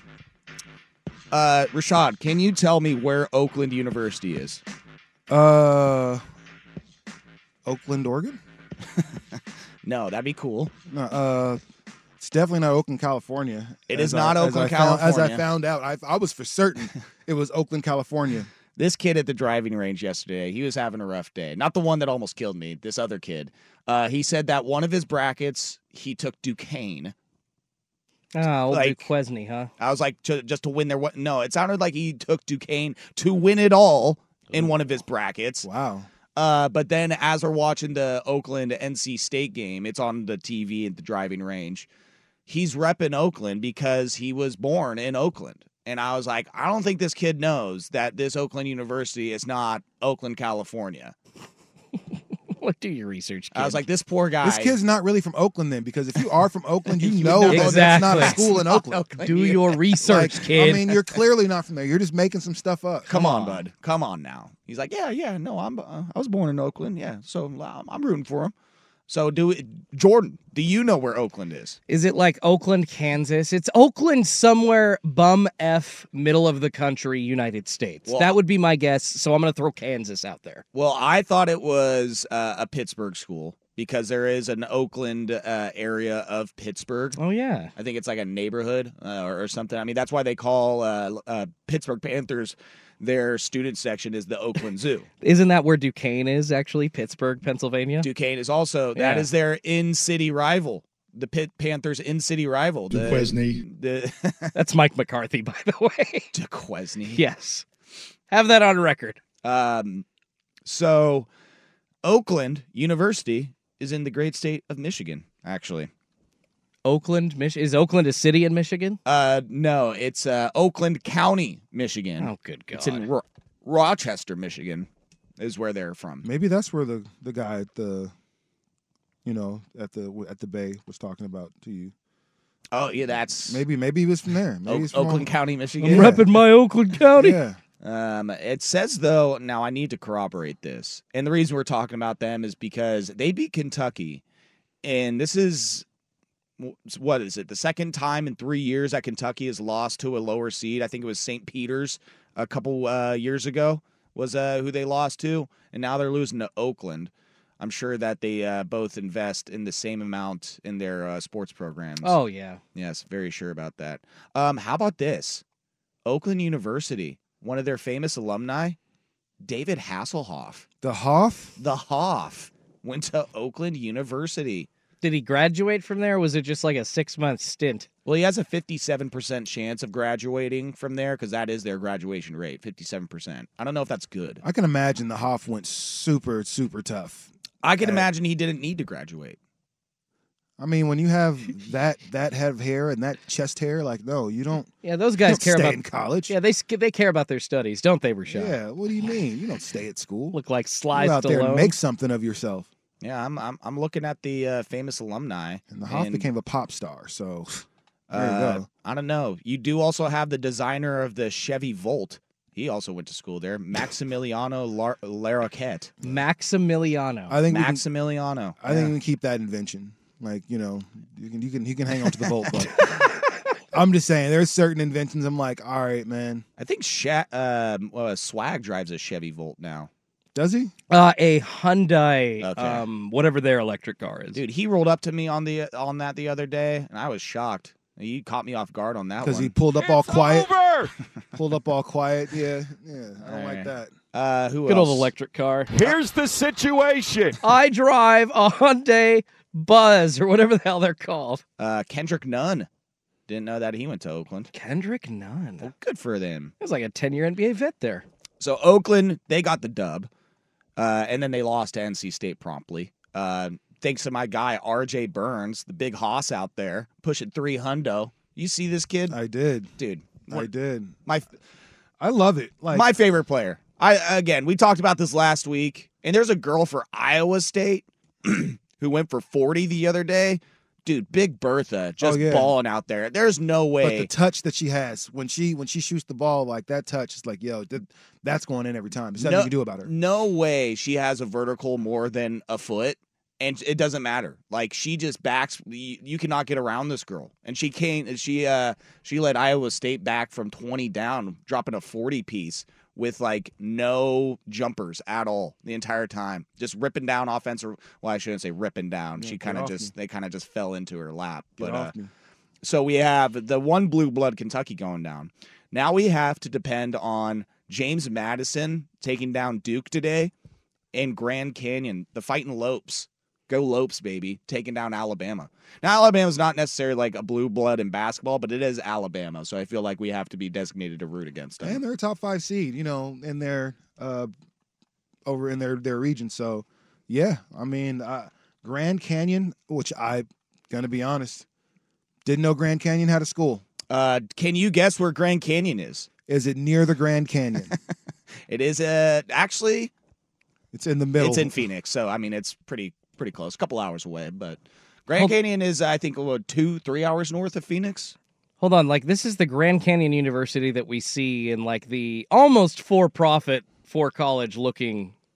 uh, Rashad, can you tell me where Oakland University is? Uh, Oakland, Oregon? No, that'd be cool. No, uh, it's definitely not Oakland, California. It is not I, Oakland, as California. Found, as I found out, I, I was for certain it was Oakland, California. This kid at the driving range yesterday, he was having a rough day. Not the one that almost killed me, this other kid. Uh, he said that one of his brackets, he took Duquesne. Oh, old like, Duquesne, huh? I was like, to, just to win their what? No, it sounded like he took Duquesne to win it all in one of his brackets. Wow. Uh, but then as we're watching the Oakland N C State game, it's on the T V at the driving range. He's repping Oakland because he was born in Oakland. And I was like, I don't think this kid knows that this Oakland University is not Oakland, California. What do your research, kid? I was like, this poor guy. This kid's not really from Oakland then, because if you are from Oakland, you, You know, know that exactly. that's not a school in Oakland. Oakland. Do your research, Like, kid. I mean, you're clearly not from there. You're just making some stuff up. Come on, bud. Come on now. He's like, yeah, yeah, no, I'm. Uh, I was born in Oakland. Yeah, so uh, I'm rooting for him. So, do Jordan, do you know where Oakland is? Is it like Oakland, Kansas? It's Oakland somewhere bum F middle of the country, United States. Well, that would be my guess, so I'm going to throw Kansas out there. Well, I thought it was uh, a Pittsburgh school because there is an Oakland uh, area of Pittsburgh. Oh, yeah. I think it's like a neighborhood uh, or, or something. I mean, that's why they call uh, uh, Pittsburgh Panthers, their student section is the Oakland Zoo. Isn't that where Duquesne is, actually? Pittsburgh, Pennsylvania? Duquesne is also, that Yeah. is their in-city rival. The Pitt Panthers in-city rival. The, Duquesne. The That's Mike McCarthy, by the way. Duquesne. Yes. Have that on record. Um, so Oakland University is in the great state of Michigan, actually. Oakland, Mich- is Oakland a city in Michigan? Uh, no, it's uh, Oakland County, Michigan. Oh, good God. It's in Ro- Rochester, Michigan, is where they're from. Maybe that's where the, the guy at the, you know, at the at the Bay was talking about to you. Oh, yeah, that's Maybe maybe he was from there. Maybe O- he's from Oakland County, Michigan. I'm repping my Oakland County. Yeah. Um, it says, though, now I need to corroborate this. And the reason we're talking about them is because they beat Kentucky. And this is, what is it, the second time in three years that Kentucky has lost to a lower seed. I think it was Saint Peter's a couple uh, years ago was uh, who they lost to. And now they're losing to Oakland. I'm sure that they uh, both invest in the same amount in their uh, sports programs. Oh, yeah. Yes, very sure about that. Um, how about this? Oakland University, one of their famous alumni, David Hasselhoff. The Hoff? The Hoff went to Oakland University. Did he graduate from there, or was it just like a six-month stint? Well, he has a fifty-seven percent chance of graduating from there because that is their graduation rate, fifty-seven percent. I don't know if that's good. I can imagine the Hoff went super, super tough. I can Uh, imagine he didn't need to graduate. I mean, when you have that that head of hair and that chest hair, like, no, you don't. Yeah, those guys you don't care stay about in college. Yeah, they sk- they care about their studies, don't they, Rashad? Yeah, what do you mean? You don't stay at school. Look like Sly You go out there and Stallone. make something of yourself. Yeah, I'm I'm, I'm looking at the uh, famous alumni. And the Hoff and, became a pop star, so there uh, you go. I don't know. You do also have the designer of the Chevy Volt. He also went to school there, Maximiliano Lar- Larroquette. Maximiliano. I think we can- Maximiliano. I think we can keep that invention. Like, you know, you can you can you can hang on to the Volt, but I'm just saying there's certain inventions I'm like, all right, man. I think Sha- uh, well, Swag drives a Chevy Volt now. Does he? Uh, a Hyundai, Okay. um, whatever their electric car is. Dude, he rolled up to me on the on that the other day, and I was shocked. He caught me off guard on that one. Because he pulled up all It's quiet. over! Pulled up all quiet. Yeah, yeah. I don't Alright. like that. Uh, who Good else? old electric car. Here's the situation. I drive a Hyundai Buzz, or whatever the hell they're called. Uh, Kendrick Nunn. Didn't know that he went to Oakland. Kendrick Nunn. Well, good for them. It was like a ten-year N B A vet there. So Oakland, they got the dub, uh, and then they lost to N C State promptly. Uh, thanks to my guy R J Burns, the big hoss out there, pushing three hundo. You see this kid, I did. dude? I What, did. my I love it. Like my favorite player. I again, we talked about this last week, and there's a girl for Iowa State who went for forty the other day. Dude, Big Bertha just Oh, yeah. balling out there. There's no but way. the touch that she has when she when she shoots the ball, like that touch is like, yo, th- that's going in every time. There's nothing you can do about her. No way she has a vertical more than a foot, and it doesn't matter. Like she just backs. You, you cannot get around this girl, and she came. She uh she led Iowa State back from twenty down, dropping a forty piece with like no jumpers at all the entire time, just ripping down offensive. Well, I shouldn't say ripping down. Yeah, she get kind of off just me. they kind of just fell into her lap. Get but uh, off me. so we have the one blue blood Kentucky going down. Now we have to depend on James Madison taking down Duke today, and Grand Canyon, the fighting Lopes. Go Lopes, baby, taking down Alabama. Now, Alabama's not necessarily like a blue blood in basketball, but it is Alabama, so I feel like we have to be designated to root against them. And they're a top five seed, you know, in their uh, over in their their region. So, yeah, I mean, uh, Grand Canyon, which I, gonna be honest, didn't know Grand Canyon had a school. Uh, can you guess where Grand Canyon is? Is it near the Grand Canyon? It is uh, actually It's in the middle. it's in Phoenix, so I mean it's pretty pretty close, a couple hours away. But Grand Hold- Canyon is, I think, what, two three hours north of Phoenix. Hold on, like this is the Grand Canyon University that we see in like the almost for-profit, for-college looking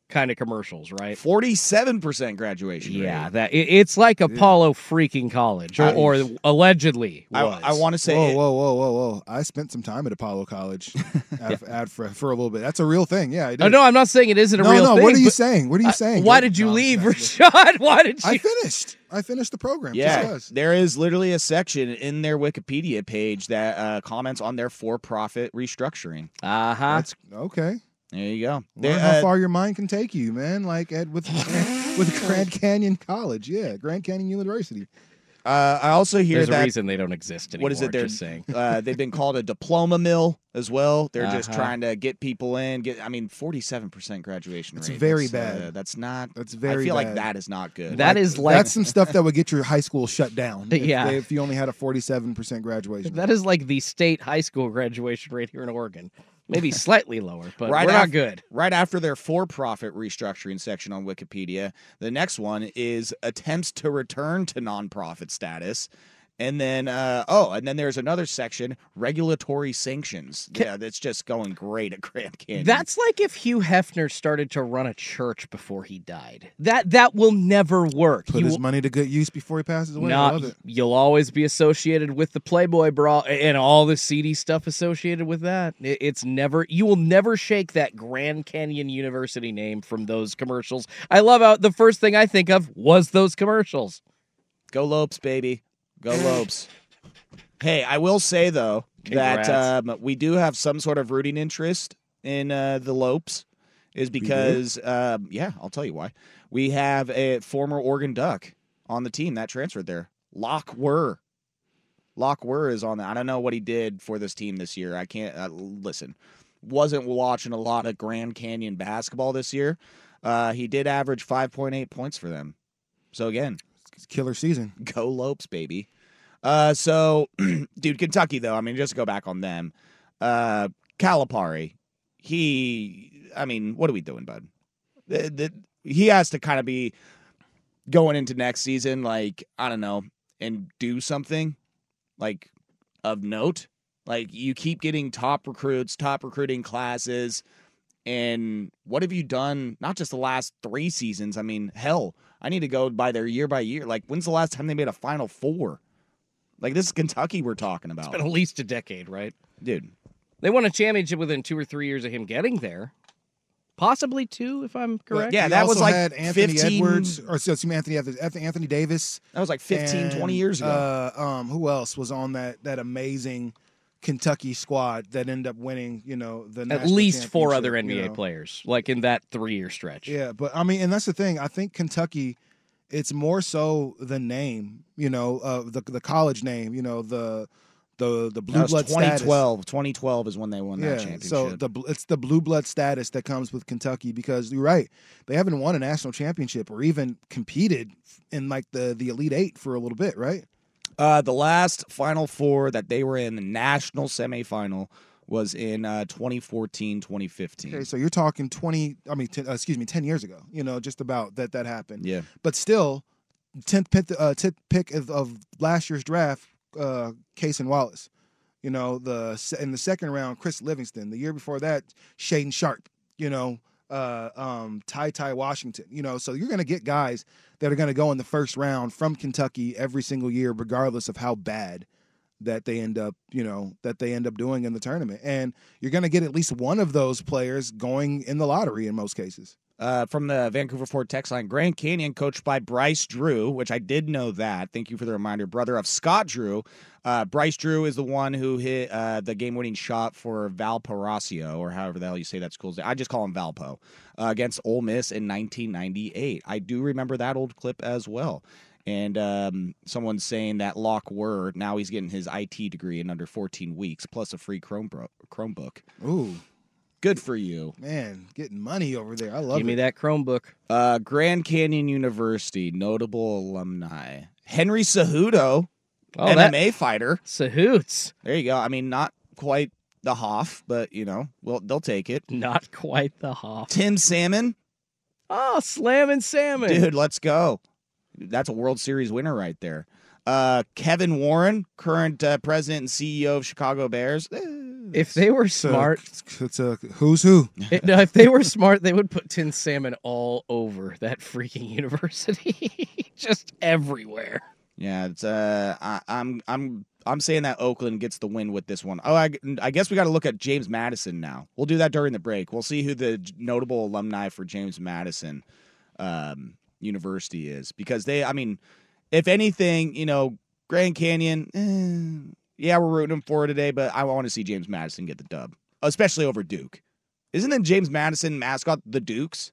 kind of commercials, right? forty-seven percent graduation rate. Yeah, that it, it's like Apollo freaking college, or, or allegedly was. I, I want to say, whoa, whoa, whoa, whoa, whoa! I spent some time at Apollo College, at, at, for, for a little bit. That's a real thing. Yeah, I did. Oh, no, I'm not saying it isn't a no, real no, thing. What are you but- saying? What are you I- saying? Why Go- did you no, leave, no, Rashad? Why did you? I finished. I finished the program. yeah, Just there is literally a section in their Wikipedia page that uh, comments on their for-profit restructuring. Uh huh. That's okay. There you go. Learn They, how uh, far your mind can take you, man. Like at with with Grand Canyon College, yeah, Grand Canyon University. Uh, I also hear There's that a reason they don't exist anymore. what is it? They're Just saying. uh, they've been called a diploma mill as well. They're just Uh-huh. trying to get people in. Get I mean, forty-seven percent graduation It's rate. very That's, uh, bad. that's not. That's very I feel like bad. that is not good. That is like That's some stuff that would get your high school shut down. If, Yeah. they- if you only had a forty-seven percent graduation. that is like the state high school graduation rate here in Oregon. Maybe slightly lower, but right we're af- not good. Right after their for-profit restructuring section on Wikipedia, the next one is attempts to return to nonprofit status. And then, uh, oh, and then there's another section, regulatory sanctions. Yeah, that's just going great at Grand Canyon. That's like if Hugh Hefner started to run a church before he died. That that will never work. Put You his will- money to good use before he passes away. I Not, love it. you'll always be associated with the Playboy bra and all the seedy stuff associated with that. It- It's never, you will never shake that Grand Canyon University name from those commercials. I love how the first thing I think of was those commercials. Go Lopes, baby. Go Lopes. Hey, I will say, though, Congrats. that um, we do have some sort of rooting interest in uh, the Lopes, is because, um, yeah, I'll tell you why. We have a former Oregon Duck on the team that transferred there. Locke Wurr. Locke Wurr is on that. I don't know what he did for this team this year. I can't, uh, listen, wasn't watching a lot of Grand Canyon basketball this year. Uh, he did average five point eight points for them. So, again, It's a killer season. go Lopes, baby. Uh, so, dude, Kentucky, though, I mean, just to go back on them. Uh, Calipari, he, I mean, what are we doing, bud? The, the, he has to kind of be going into next season, like, I don't know, and do something, like, of note. Like, you keep getting top recruits, top recruiting classes, and what have you done, not just the last three seasons? I mean, hell, I need to go by their year by year. Like, when's the last time they made a Final Four? Like, this is Kentucky we're talking about. It's been at least a decade, right? Dude. They won a championship within two or three years of him getting there. Possibly two, if I'm correct. Yeah, He that was also like had Anthony fifteen Edwards, or excuse me, Anthony Anthony Anthony Davis. That was like fifteen, and, twenty years ago. Uh, um, who else was on that that amazing Kentucky squad that ended up winning? You know, the At national least four championship, other N B A you know? players, like in that three-year stretch. Yeah, but I mean, and that's the thing. I think Kentucky, it's more so the name, you know, uh, the the college name, you know, the the the blue That was blood twenty twelve. status. twenty twelve is when they won that Yeah, championship. so the bl- it's the blue blood status that comes with Kentucky because you're right, they haven't won a national championship or even competed in like the the Elite Eight for a little bit, right? Uh, the last Final Four that they were in, the national semifinal, was in uh, twenty fourteen, twenty fifteen. Okay, so you're talking twenty. I mean, ten, uh, excuse me, ten years ago. You know, just about that that happened. Yeah. But still, tenth pick, uh, tenth pick of, of last year's draft, uh, Case and Wallace. You know, the in the second round, Chris Livingston. The year before that, Shaden Sharp. You know, uh, um, Ty Ty Washington. You know, so you're going to get guys that are going to go in the first round from Kentucky every single year, regardless of how bad that they end up, you know, that they end up doing in the tournament. And you're going to get at least one of those players going in the lottery in most cases. Uh, from the Vancouver Ford text line, Grand Canyon, coached by Bryce Drew, which I did know that. Thank you for the reminder. Brother of Scott Drew. Uh, Bryce Drew is the one who hit uh, the game-winning shot for Valparaiso, or however the hell you say that school's name. I just call him Valpo, uh, against Ole Miss in nineteen ninety-eight. I do remember that old clip as well. And um, someone's saying that Locke Wurr, now he's getting his I T degree in under fourteen weeks, plus a free Chromebook. Chromebook. Ooh. Good for you. Man, getting money over there. I love Give it. me that Chromebook. Uh, Grand Canyon University, notable alumni. Henry Cejudo, Oh, M M A that- fighter. Cahoots. There you go. I mean, not quite the Hoff, but, you know, well, they'll take it. Not quite the Hoff. Tim Salmon. Oh, slamming salmon. Dude, let's go. That's a World Series winner right there. Uh, Kevin Warren, current uh, president and C E O of Chicago Bears. Eh, If they were It's a- smart, it's a who's who. It, no, if they were smart, they would put tin salmon all over that freaking university, just everywhere. Yeah, it's uh, I, I'm I'm I'm saying that Oakland gets the win with this one. Oh, I, I guess we got to look at James Madison now. We'll do that during the break. We'll see who the notable alumni for James Madison um, University is, because they, I mean, if anything, you know, Grand Canyon, eh, yeah, we're rooting for it today, but I want to see James Madison get the dub, especially over Duke. Isn't the James Madison mascot the Dukes?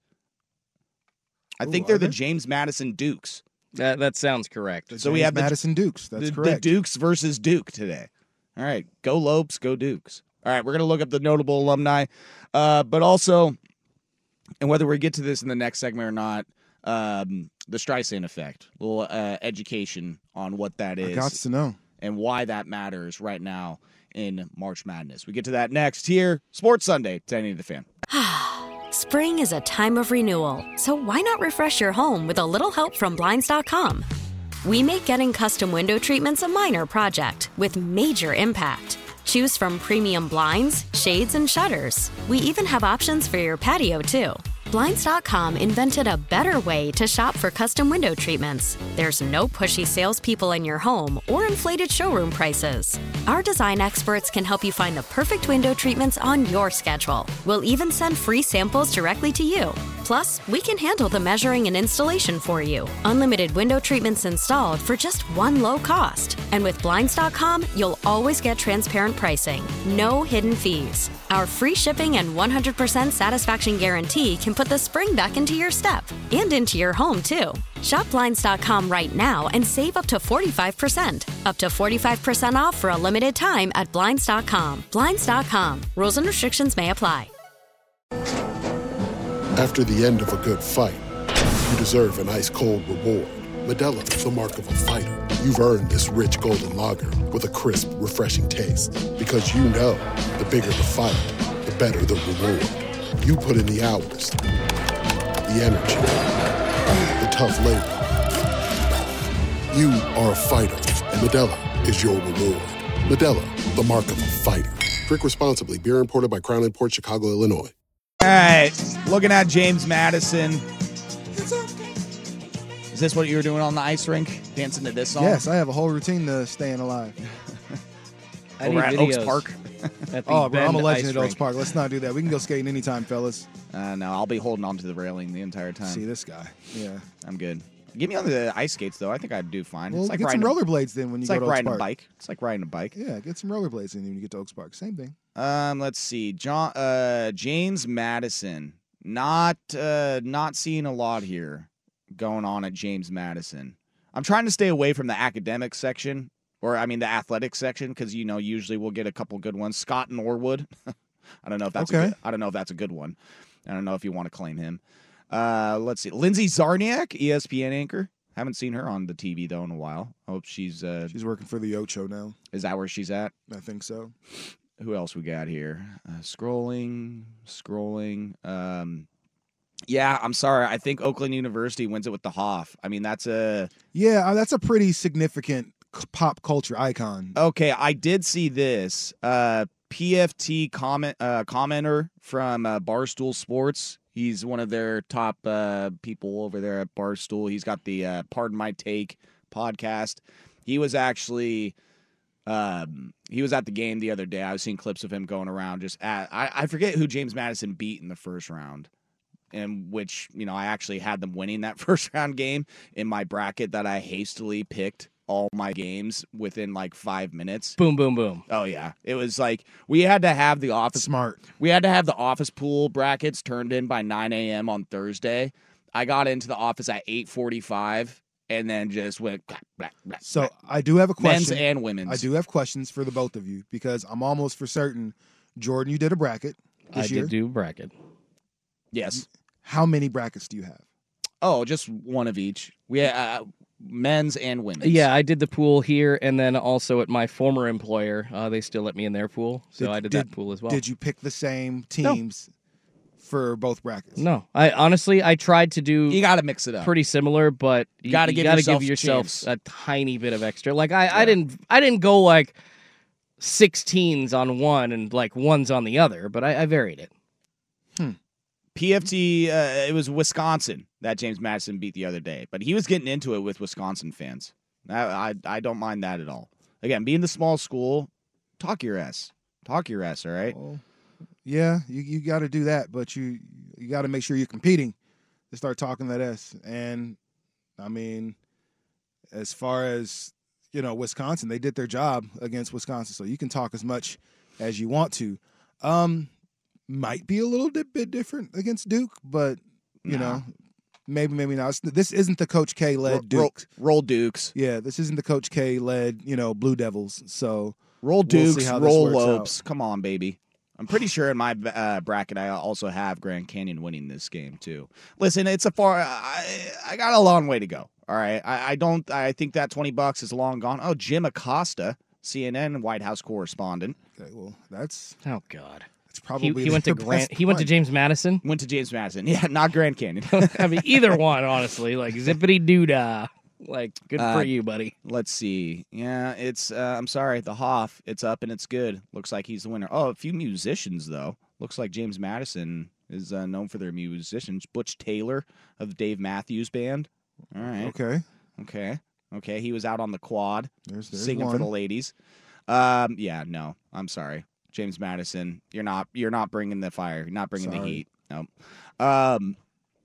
I Ooh, think they're are the they? James Madison Dukes. That that sounds correct. The So we James have the- Madison Dukes. That's the, correct. The Dukes versus Duke today. All right, go Lopes, go Dukes. All right, we're gonna look up the notable alumni, uh, but also, and whether we get to this in the next segment or not, um, the Streisand effect, a little uh, education on what that is. I got to know. And why that matters right now in March Madness. We get to that next here, Sports Sunday, ten eighty The Fan. Spring is a time of renewal, so why not refresh your home with a little help from Blinds dot com? We make getting custom window treatments a minor project with major impact. Choose from premium blinds, shades, and shutters. We even have options for your patio, too. Blinds dot com invented a better way to shop for custom window treatments. There's no pushy salespeople in your home or inflated showroom prices. Our design experts can help you find the perfect window treatments on your schedule. We'll even send free samples directly to you. Plus, we can handle the measuring and installation for you. Unlimited window treatments installed for just one low cost. And with Blinds dot com, you'll always get transparent pricing. No hidden fees. Our free shipping and one hundred percent satisfaction guarantee can put the spring back into your step and into your home, too. Shop Blinds dot com right now and save up to forty-five percent. Up to forty-five percent off for a limited time at Blinds dot com. Blinds dot com. Rules and restrictions may apply. After the end of a good fight, you deserve an ice-cold reward. Modelo is the mark of a fighter. You've earned this rich golden lager with a crisp, refreshing taste. Because you know, the bigger the fight, the better the reward. You put in the hours, the energy, the tough labor. You are a fighter, and Modelo is your reward. Modelo, the mark of a fighter. Drink responsibly. Beer imported by Crown Imports, Chicago, Illinois. All right, looking at James Madison. Is this what you were doing on the ice rink, dancing to this song? Yes, I have a whole routine to staying alive. I Over need at videos Oaks Park. at the Oh, bro, I'm a Bend legend Ice at Oaks Rink. Park. Let's not do that. We can go skating anytime, fellas. Uh, no, I'll be holding on to the railing the entire time. See this guy. Yeah. I'm good. Get me on the ice skates, though. I think I'd do fine. Well, it's like get some riding a- rollerblades then when you It's go like to Oaks riding Park. a bike. It's like riding a bike. Yeah, get some rollerblades in when you get to Oaks Park. Same thing. Um, let's see, John, uh, James Madison. Not, uh, not seeing a lot here going on at James Madison. I'm trying to stay away from the academic section, or I mean the athletic section, because you know usually we'll get a couple good ones. Scott Norwood. I don't know if that's a Okay. good, I don't know if that's a good one. I don't know if you want to claim him. Uh, let's see, Lindsay Zarniak, E S P N anchor. Haven't seen her on the T V though in a while. I hope she's uh, She's working for the Ocho now. is that where she's at? I think so. Who else we got here? Uh, scrolling, scrolling. Um, yeah, I'm sorry. I think Oakland University wins it with the Hoff. I mean, that's a Yeah, uh, that's a pretty significant c- pop culture icon. okay. I did see this. Uh, P F T comment uh, commenter from uh, Barstool Sports. He's one of their top uh, people over there at Barstool. He's got the uh, Pardon My Take podcast. He was actually. Um, he was at the game the other day. I was seeing clips of him going around just at, I, I forget who James Madison beat in the first round, in which, you know, I actually had them winning that first round game in my bracket that I hastily picked all my games within like five minutes. Boom, boom, boom. Oh yeah. It was like, we had to have the office smart. We had to have the office pool brackets turned in by nine a.m. on Thursday. I got into the office at eight forty-five. And then just went. Blah, blah, blah, So blah. I do have a Men's question. and women's. I do have questions for the both of you because I'm almost for certain, Jordan, you did a bracket this I year. did do bracket. Yes. How many brackets do you have? Oh, just one of each. We uh, men's and women's. Yeah, I did the pool here, and then also at my former employer, uh, they still let me in their pool, so I did, that pool as well. Did you pick the same teams for both brackets? No, I honestly I tried to do. You got to mix it up. Pretty similar, but you Gotta you give gotta yourself give a yourself chance. a tiny bit of extra. Like I, I didn't, I didn't go like sixteens on one and like ones on the other, but I, I varied it. Hmm. P F T, uh, it was Wisconsin that James Madison beat the other day, but he was getting into it with Wisconsin fans. I, I, I don't mind that at all. Again, being the small school, talk your ass. Talk your ass, all right? Well, yeah, you, you got to do that, but you you got to make sure you're competing to start talking that S. And, I mean, as far as, you know, Wisconsin, they did their job against Wisconsin, so you can talk as much as you want to. Um, might be a little bit different against Duke, but, you nah. know, maybe, maybe not. This isn't the Coach K-led Duke. Roll, roll Dukes. Yeah, this isn't the Coach K-led, you know, Blue Devils, so roll Dukes, we'll roll Lopes. Come on, baby. I'm pretty sure in my uh, bracket I also have Grand Canyon winning this game too. Listen, it's a far. I, I got a long way to go. All right, I, I don't. I think that twenty bucks is long gone. Oh, Jim Acosta, C N N White House correspondent. Okay, well, that's oh god. It's probably he, he went to Grant. He went to James Madison. Went to James Madison. Yeah, not Grand Canyon. I mean, either one, honestly. Like zippity doo dah. Like, good uh, for you, buddy. Let's see. Yeah, it's. Uh, I'm sorry, the Hoff. It's up and it's good. Looks like he's the winner. Oh, a few musicians though. Looks like James Madison is uh, known for their musicians. Butch Taylor of the Dave Matthews Band. All right. Okay. Okay. Okay. He was out on the quad there's, there's singing one. for the ladies. Um. Yeah. No. I'm sorry, James Madison. You're not. You're not bringing the fire. You're not bringing sorry. the heat. No. Um.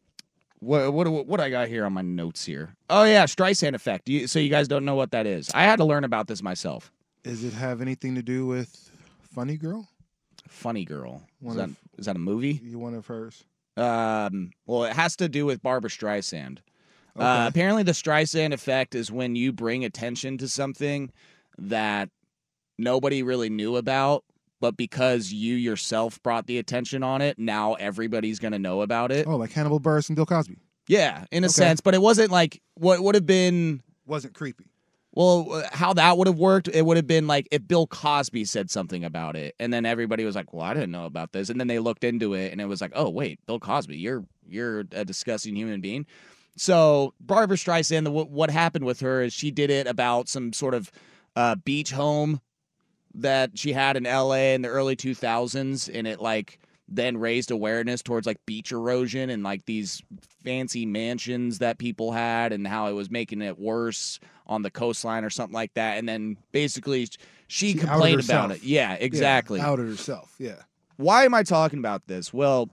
What what what I got here on my notes here? Oh yeah, Streisand effect. You, so you guys don't know what that is? I had to learn about this myself. Does it have anything to do with Funny Girl? Funny Girl. One Is that, of, is that a movie? You one of hers? Um. Well, it has to do with Barbra Streisand. Okay. Uh, apparently, the Streisand effect is when you bring attention to something that nobody really knew about, but because you yourself brought the attention on it, now everybody's going to know about it. Oh, like Hannibal Buress and Bill Cosby. Yeah, in a Okay. sense, but it wasn't like what would have been. Wasn't creepy. Well, how that would have worked, it would have been like if Bill Cosby said something about it, and then everybody was like, "Well, I didn't know about this," and then they looked into it, and it was like, "Oh, wait, Bill Cosby, you're you're a disgusting human being." So Barbra Streisand, the, what happened with her is she did it about some sort of uh, beach home that she had in L A in the early two thousands, and it like then raised awareness towards like beach erosion and like these fancy mansions that people had and how it was making it worse on the coastline or something like that. And then basically she, She complained outed about herself. it. Yeah, exactly. Yeah, outed herself, yeah. Why am I talking about this? Well,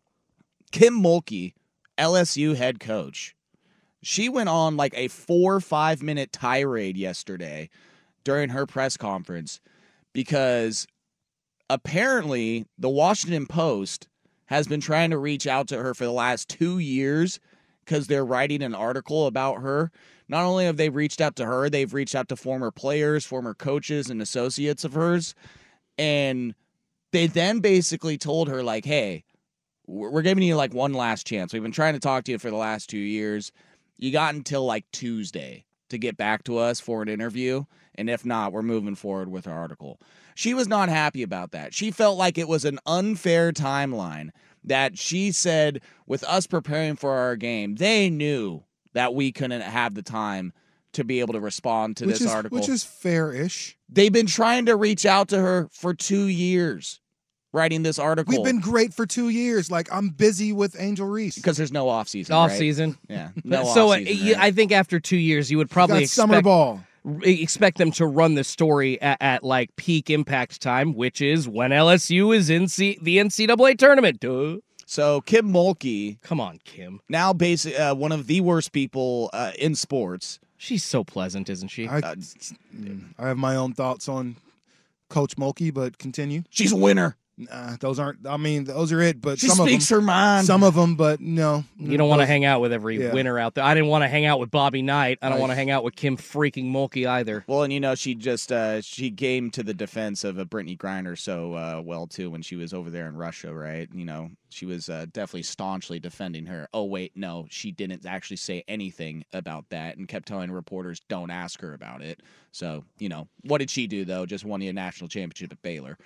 Kim Mulkey, L S U head coach, she went on like a four or five minute tirade yesterday during her press conference because apparently the Washington Post has been trying to reach out to her for the last two years because they're writing an article about her. Not only have they reached out to her, they've reached out to former players, former coaches, and associates of hers. And they then basically told her, like, hey, we're giving you like one last chance. We've been trying to talk to you for the last two years. You got until like Tuesday to get back to us for an interview. And if not, we're moving forward with our article. She was not happy about that. She felt like it was an unfair timeline that she said with us preparing for our game, they knew that we couldn't have the time to be able to respond to which this is, article. Which is fair-ish. They've been trying to reach out to her for two years writing this article. We've been great for two years. Like, I'm busy with Angel Reese. Because there's no off-season, Off right? season. Yeah. No so uh, off-season, y- right? I think after two years, you would probably Got expect, summer ball. expect them to run the story at, at like peak impact time, which is when L S U is in C- the N C double A tournament. Duh. So Kim Mulkey, come on, Kim. Now, basically, uh, one of the worst people uh, in sports. She's so pleasant, isn't she? I, Uh, I have my own thoughts on Coach Mulkey, but continue. She's a winner. Nah, those aren't. I mean, those are it. But She some speaks of them, her mind. Some of them, but no. You don't want to Those- hang out with every yeah. winner out there. I didn't want to hang out with Bobby Knight. I don't Right. want to hang out with Kim freaking Mulkey either. Well, and you know, she just uh, she came to the defense of a Brittany Griner so uh, well too when she was over there in Russia, right? You know, she was uh, definitely staunchly defending her. Oh wait, no, she didn't actually say anything about that, and kept telling reporters don't ask her about it. So you know, what did she do though? Just won the national championship at Baylor.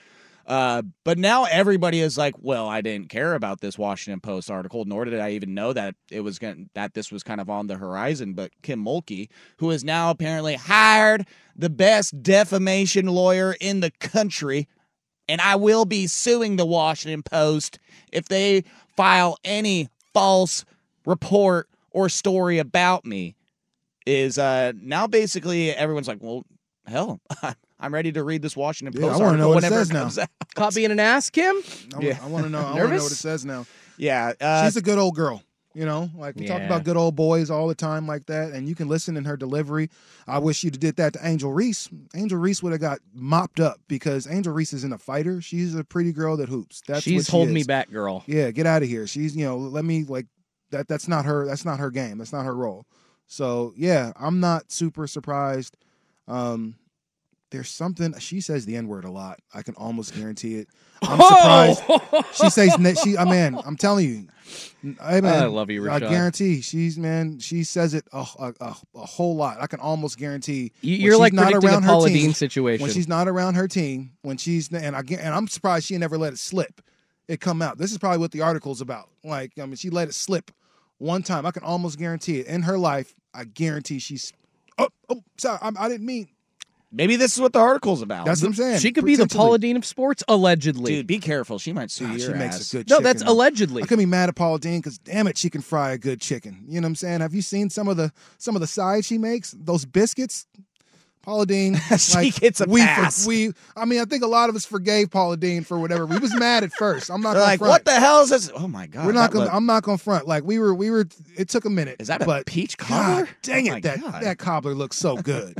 Uh, but now everybody is like, well, I didn't care about this Washington Post article, nor did I even know that it was going that this was kind of on the horizon. But Kim Mulkey, who has now apparently hired the best defamation lawyer in the country, and I will be suing the Washington Post if they file any false report or story about me, is uh, now basically everyone's like, well, hell, I'm ready to read this Washington Yeah, Post I wanna know article what it whenever says it now. comes out. Caught being an ass, Kim? I, Yeah. I want to know. I want to Nervous? know what it says now. Yeah, uh, She's a good old girl. You know, like we talk Yeah. about good old boys all the time like that, and you can listen in her delivery. I wish you'd did that to Angel Reese. Angel Reese would have got mopped up because Angel Reese isn't a fighter. She's a pretty girl that hoops. That's She's what she hold is. me back, girl. Yeah, get out of here. She's, you know, let me like that. That's not her. That's not her game. That's not her role. So yeah, I'm not super surprised. Um, there's something she says the N word a lot. I can almost guarantee it. I'm surprised. She says ne- she. I mean, I'm telling you. I, man, I love you, I Rashad. guarantee she's man. She says it a, a, a, a whole lot. I can almost guarantee. You- when you're she's like not predicting a around her Paula team- Dean situation. When she's not around her team, when she's and I and I'm surprised she never let it slip. It come out. This is probably what the article's about. Like I mean, she let it slip one time. I can almost guarantee it in her life. I guarantee she's. Oh, oh sorry. I, I didn't mean. maybe this is what the article's about. That's what I'm saying. She could be the Potentially. Paula Dean of sports, allegedly. Dude, be careful. She might sue God, your she makes ass. a good no, chicken. that's though. allegedly. I can be mad at Paula Dean because damn it, she can fry a good chicken. You know what I'm saying? Have you seen some of the some of the sides she makes? Those biscuits. Paula Dean, She like, gets a we, pass. We, I mean, I think a lot of us forgave Paula Dean for whatever. We was mad at first. I'm not They're gonna like, front. what the hell is this? Oh my god, We're not that gonna. look- I'm not gonna front. Like we were. We were. It took a minute. Is that a but peach God, cobbler? dang Oh my it! That God. that cobbler looks so good.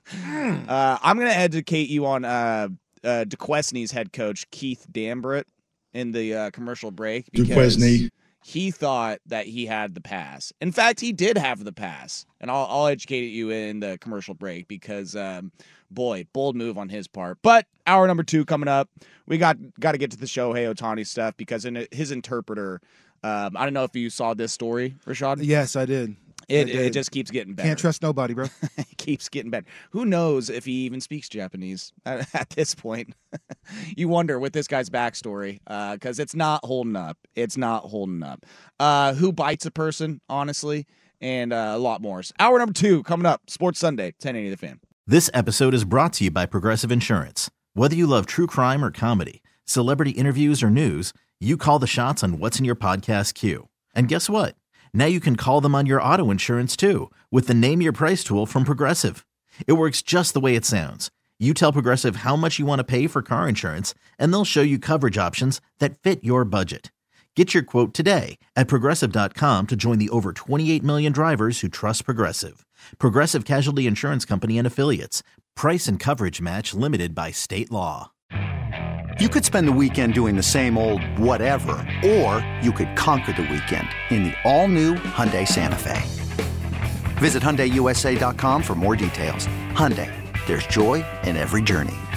Uh, I'm going to educate you on uh, uh, DeQuesne's head coach, Keith Dambrett, in the uh, commercial break. because Duquesne. He thought that he had the pass. In fact, he did have the pass. And I'll, I'll educate you in the commercial break because, um, boy, bold move on his part. But hour number two coming up. We got got to get to the Shohei Ohtani stuff because in his interpreter, um, I don't know if you saw this story, Rashad. Yes, I did. It, I did. it just keeps getting better. Can't trust nobody, bro. It keeps getting better. Who knows if he even speaks Japanese at, at this point? You wonder with this guy's backstory because it's not holding up. It's not holding up. Uh, who bites a person, honestly, and uh, a lot more. Hour number two coming up. Sports Sunday, ten eighty The Fan. This episode is brought to you by Progressive Insurance. Whether you love true crime or comedy, celebrity interviews or news, you call the shots on what's in your podcast queue. And guess what? Now you can call them on your auto insurance too with the Name Your Price tool from Progressive. It works just the way it sounds. You tell Progressive how much you want to pay for car insurance, and they'll show you coverage options that fit your budget. Get your quote today at Progressive dot com to join the over twenty-eight million drivers who trust Progressive. Progressive Casualty Insurance Company and Affiliates. Price and coverage match limited by state law. You could spend the weekend doing the same old whatever, or you could conquer the weekend in the all-new Hyundai Santa Fe. Visit Hyundai U S A dot com for more details. Hyundai, there's joy in every journey.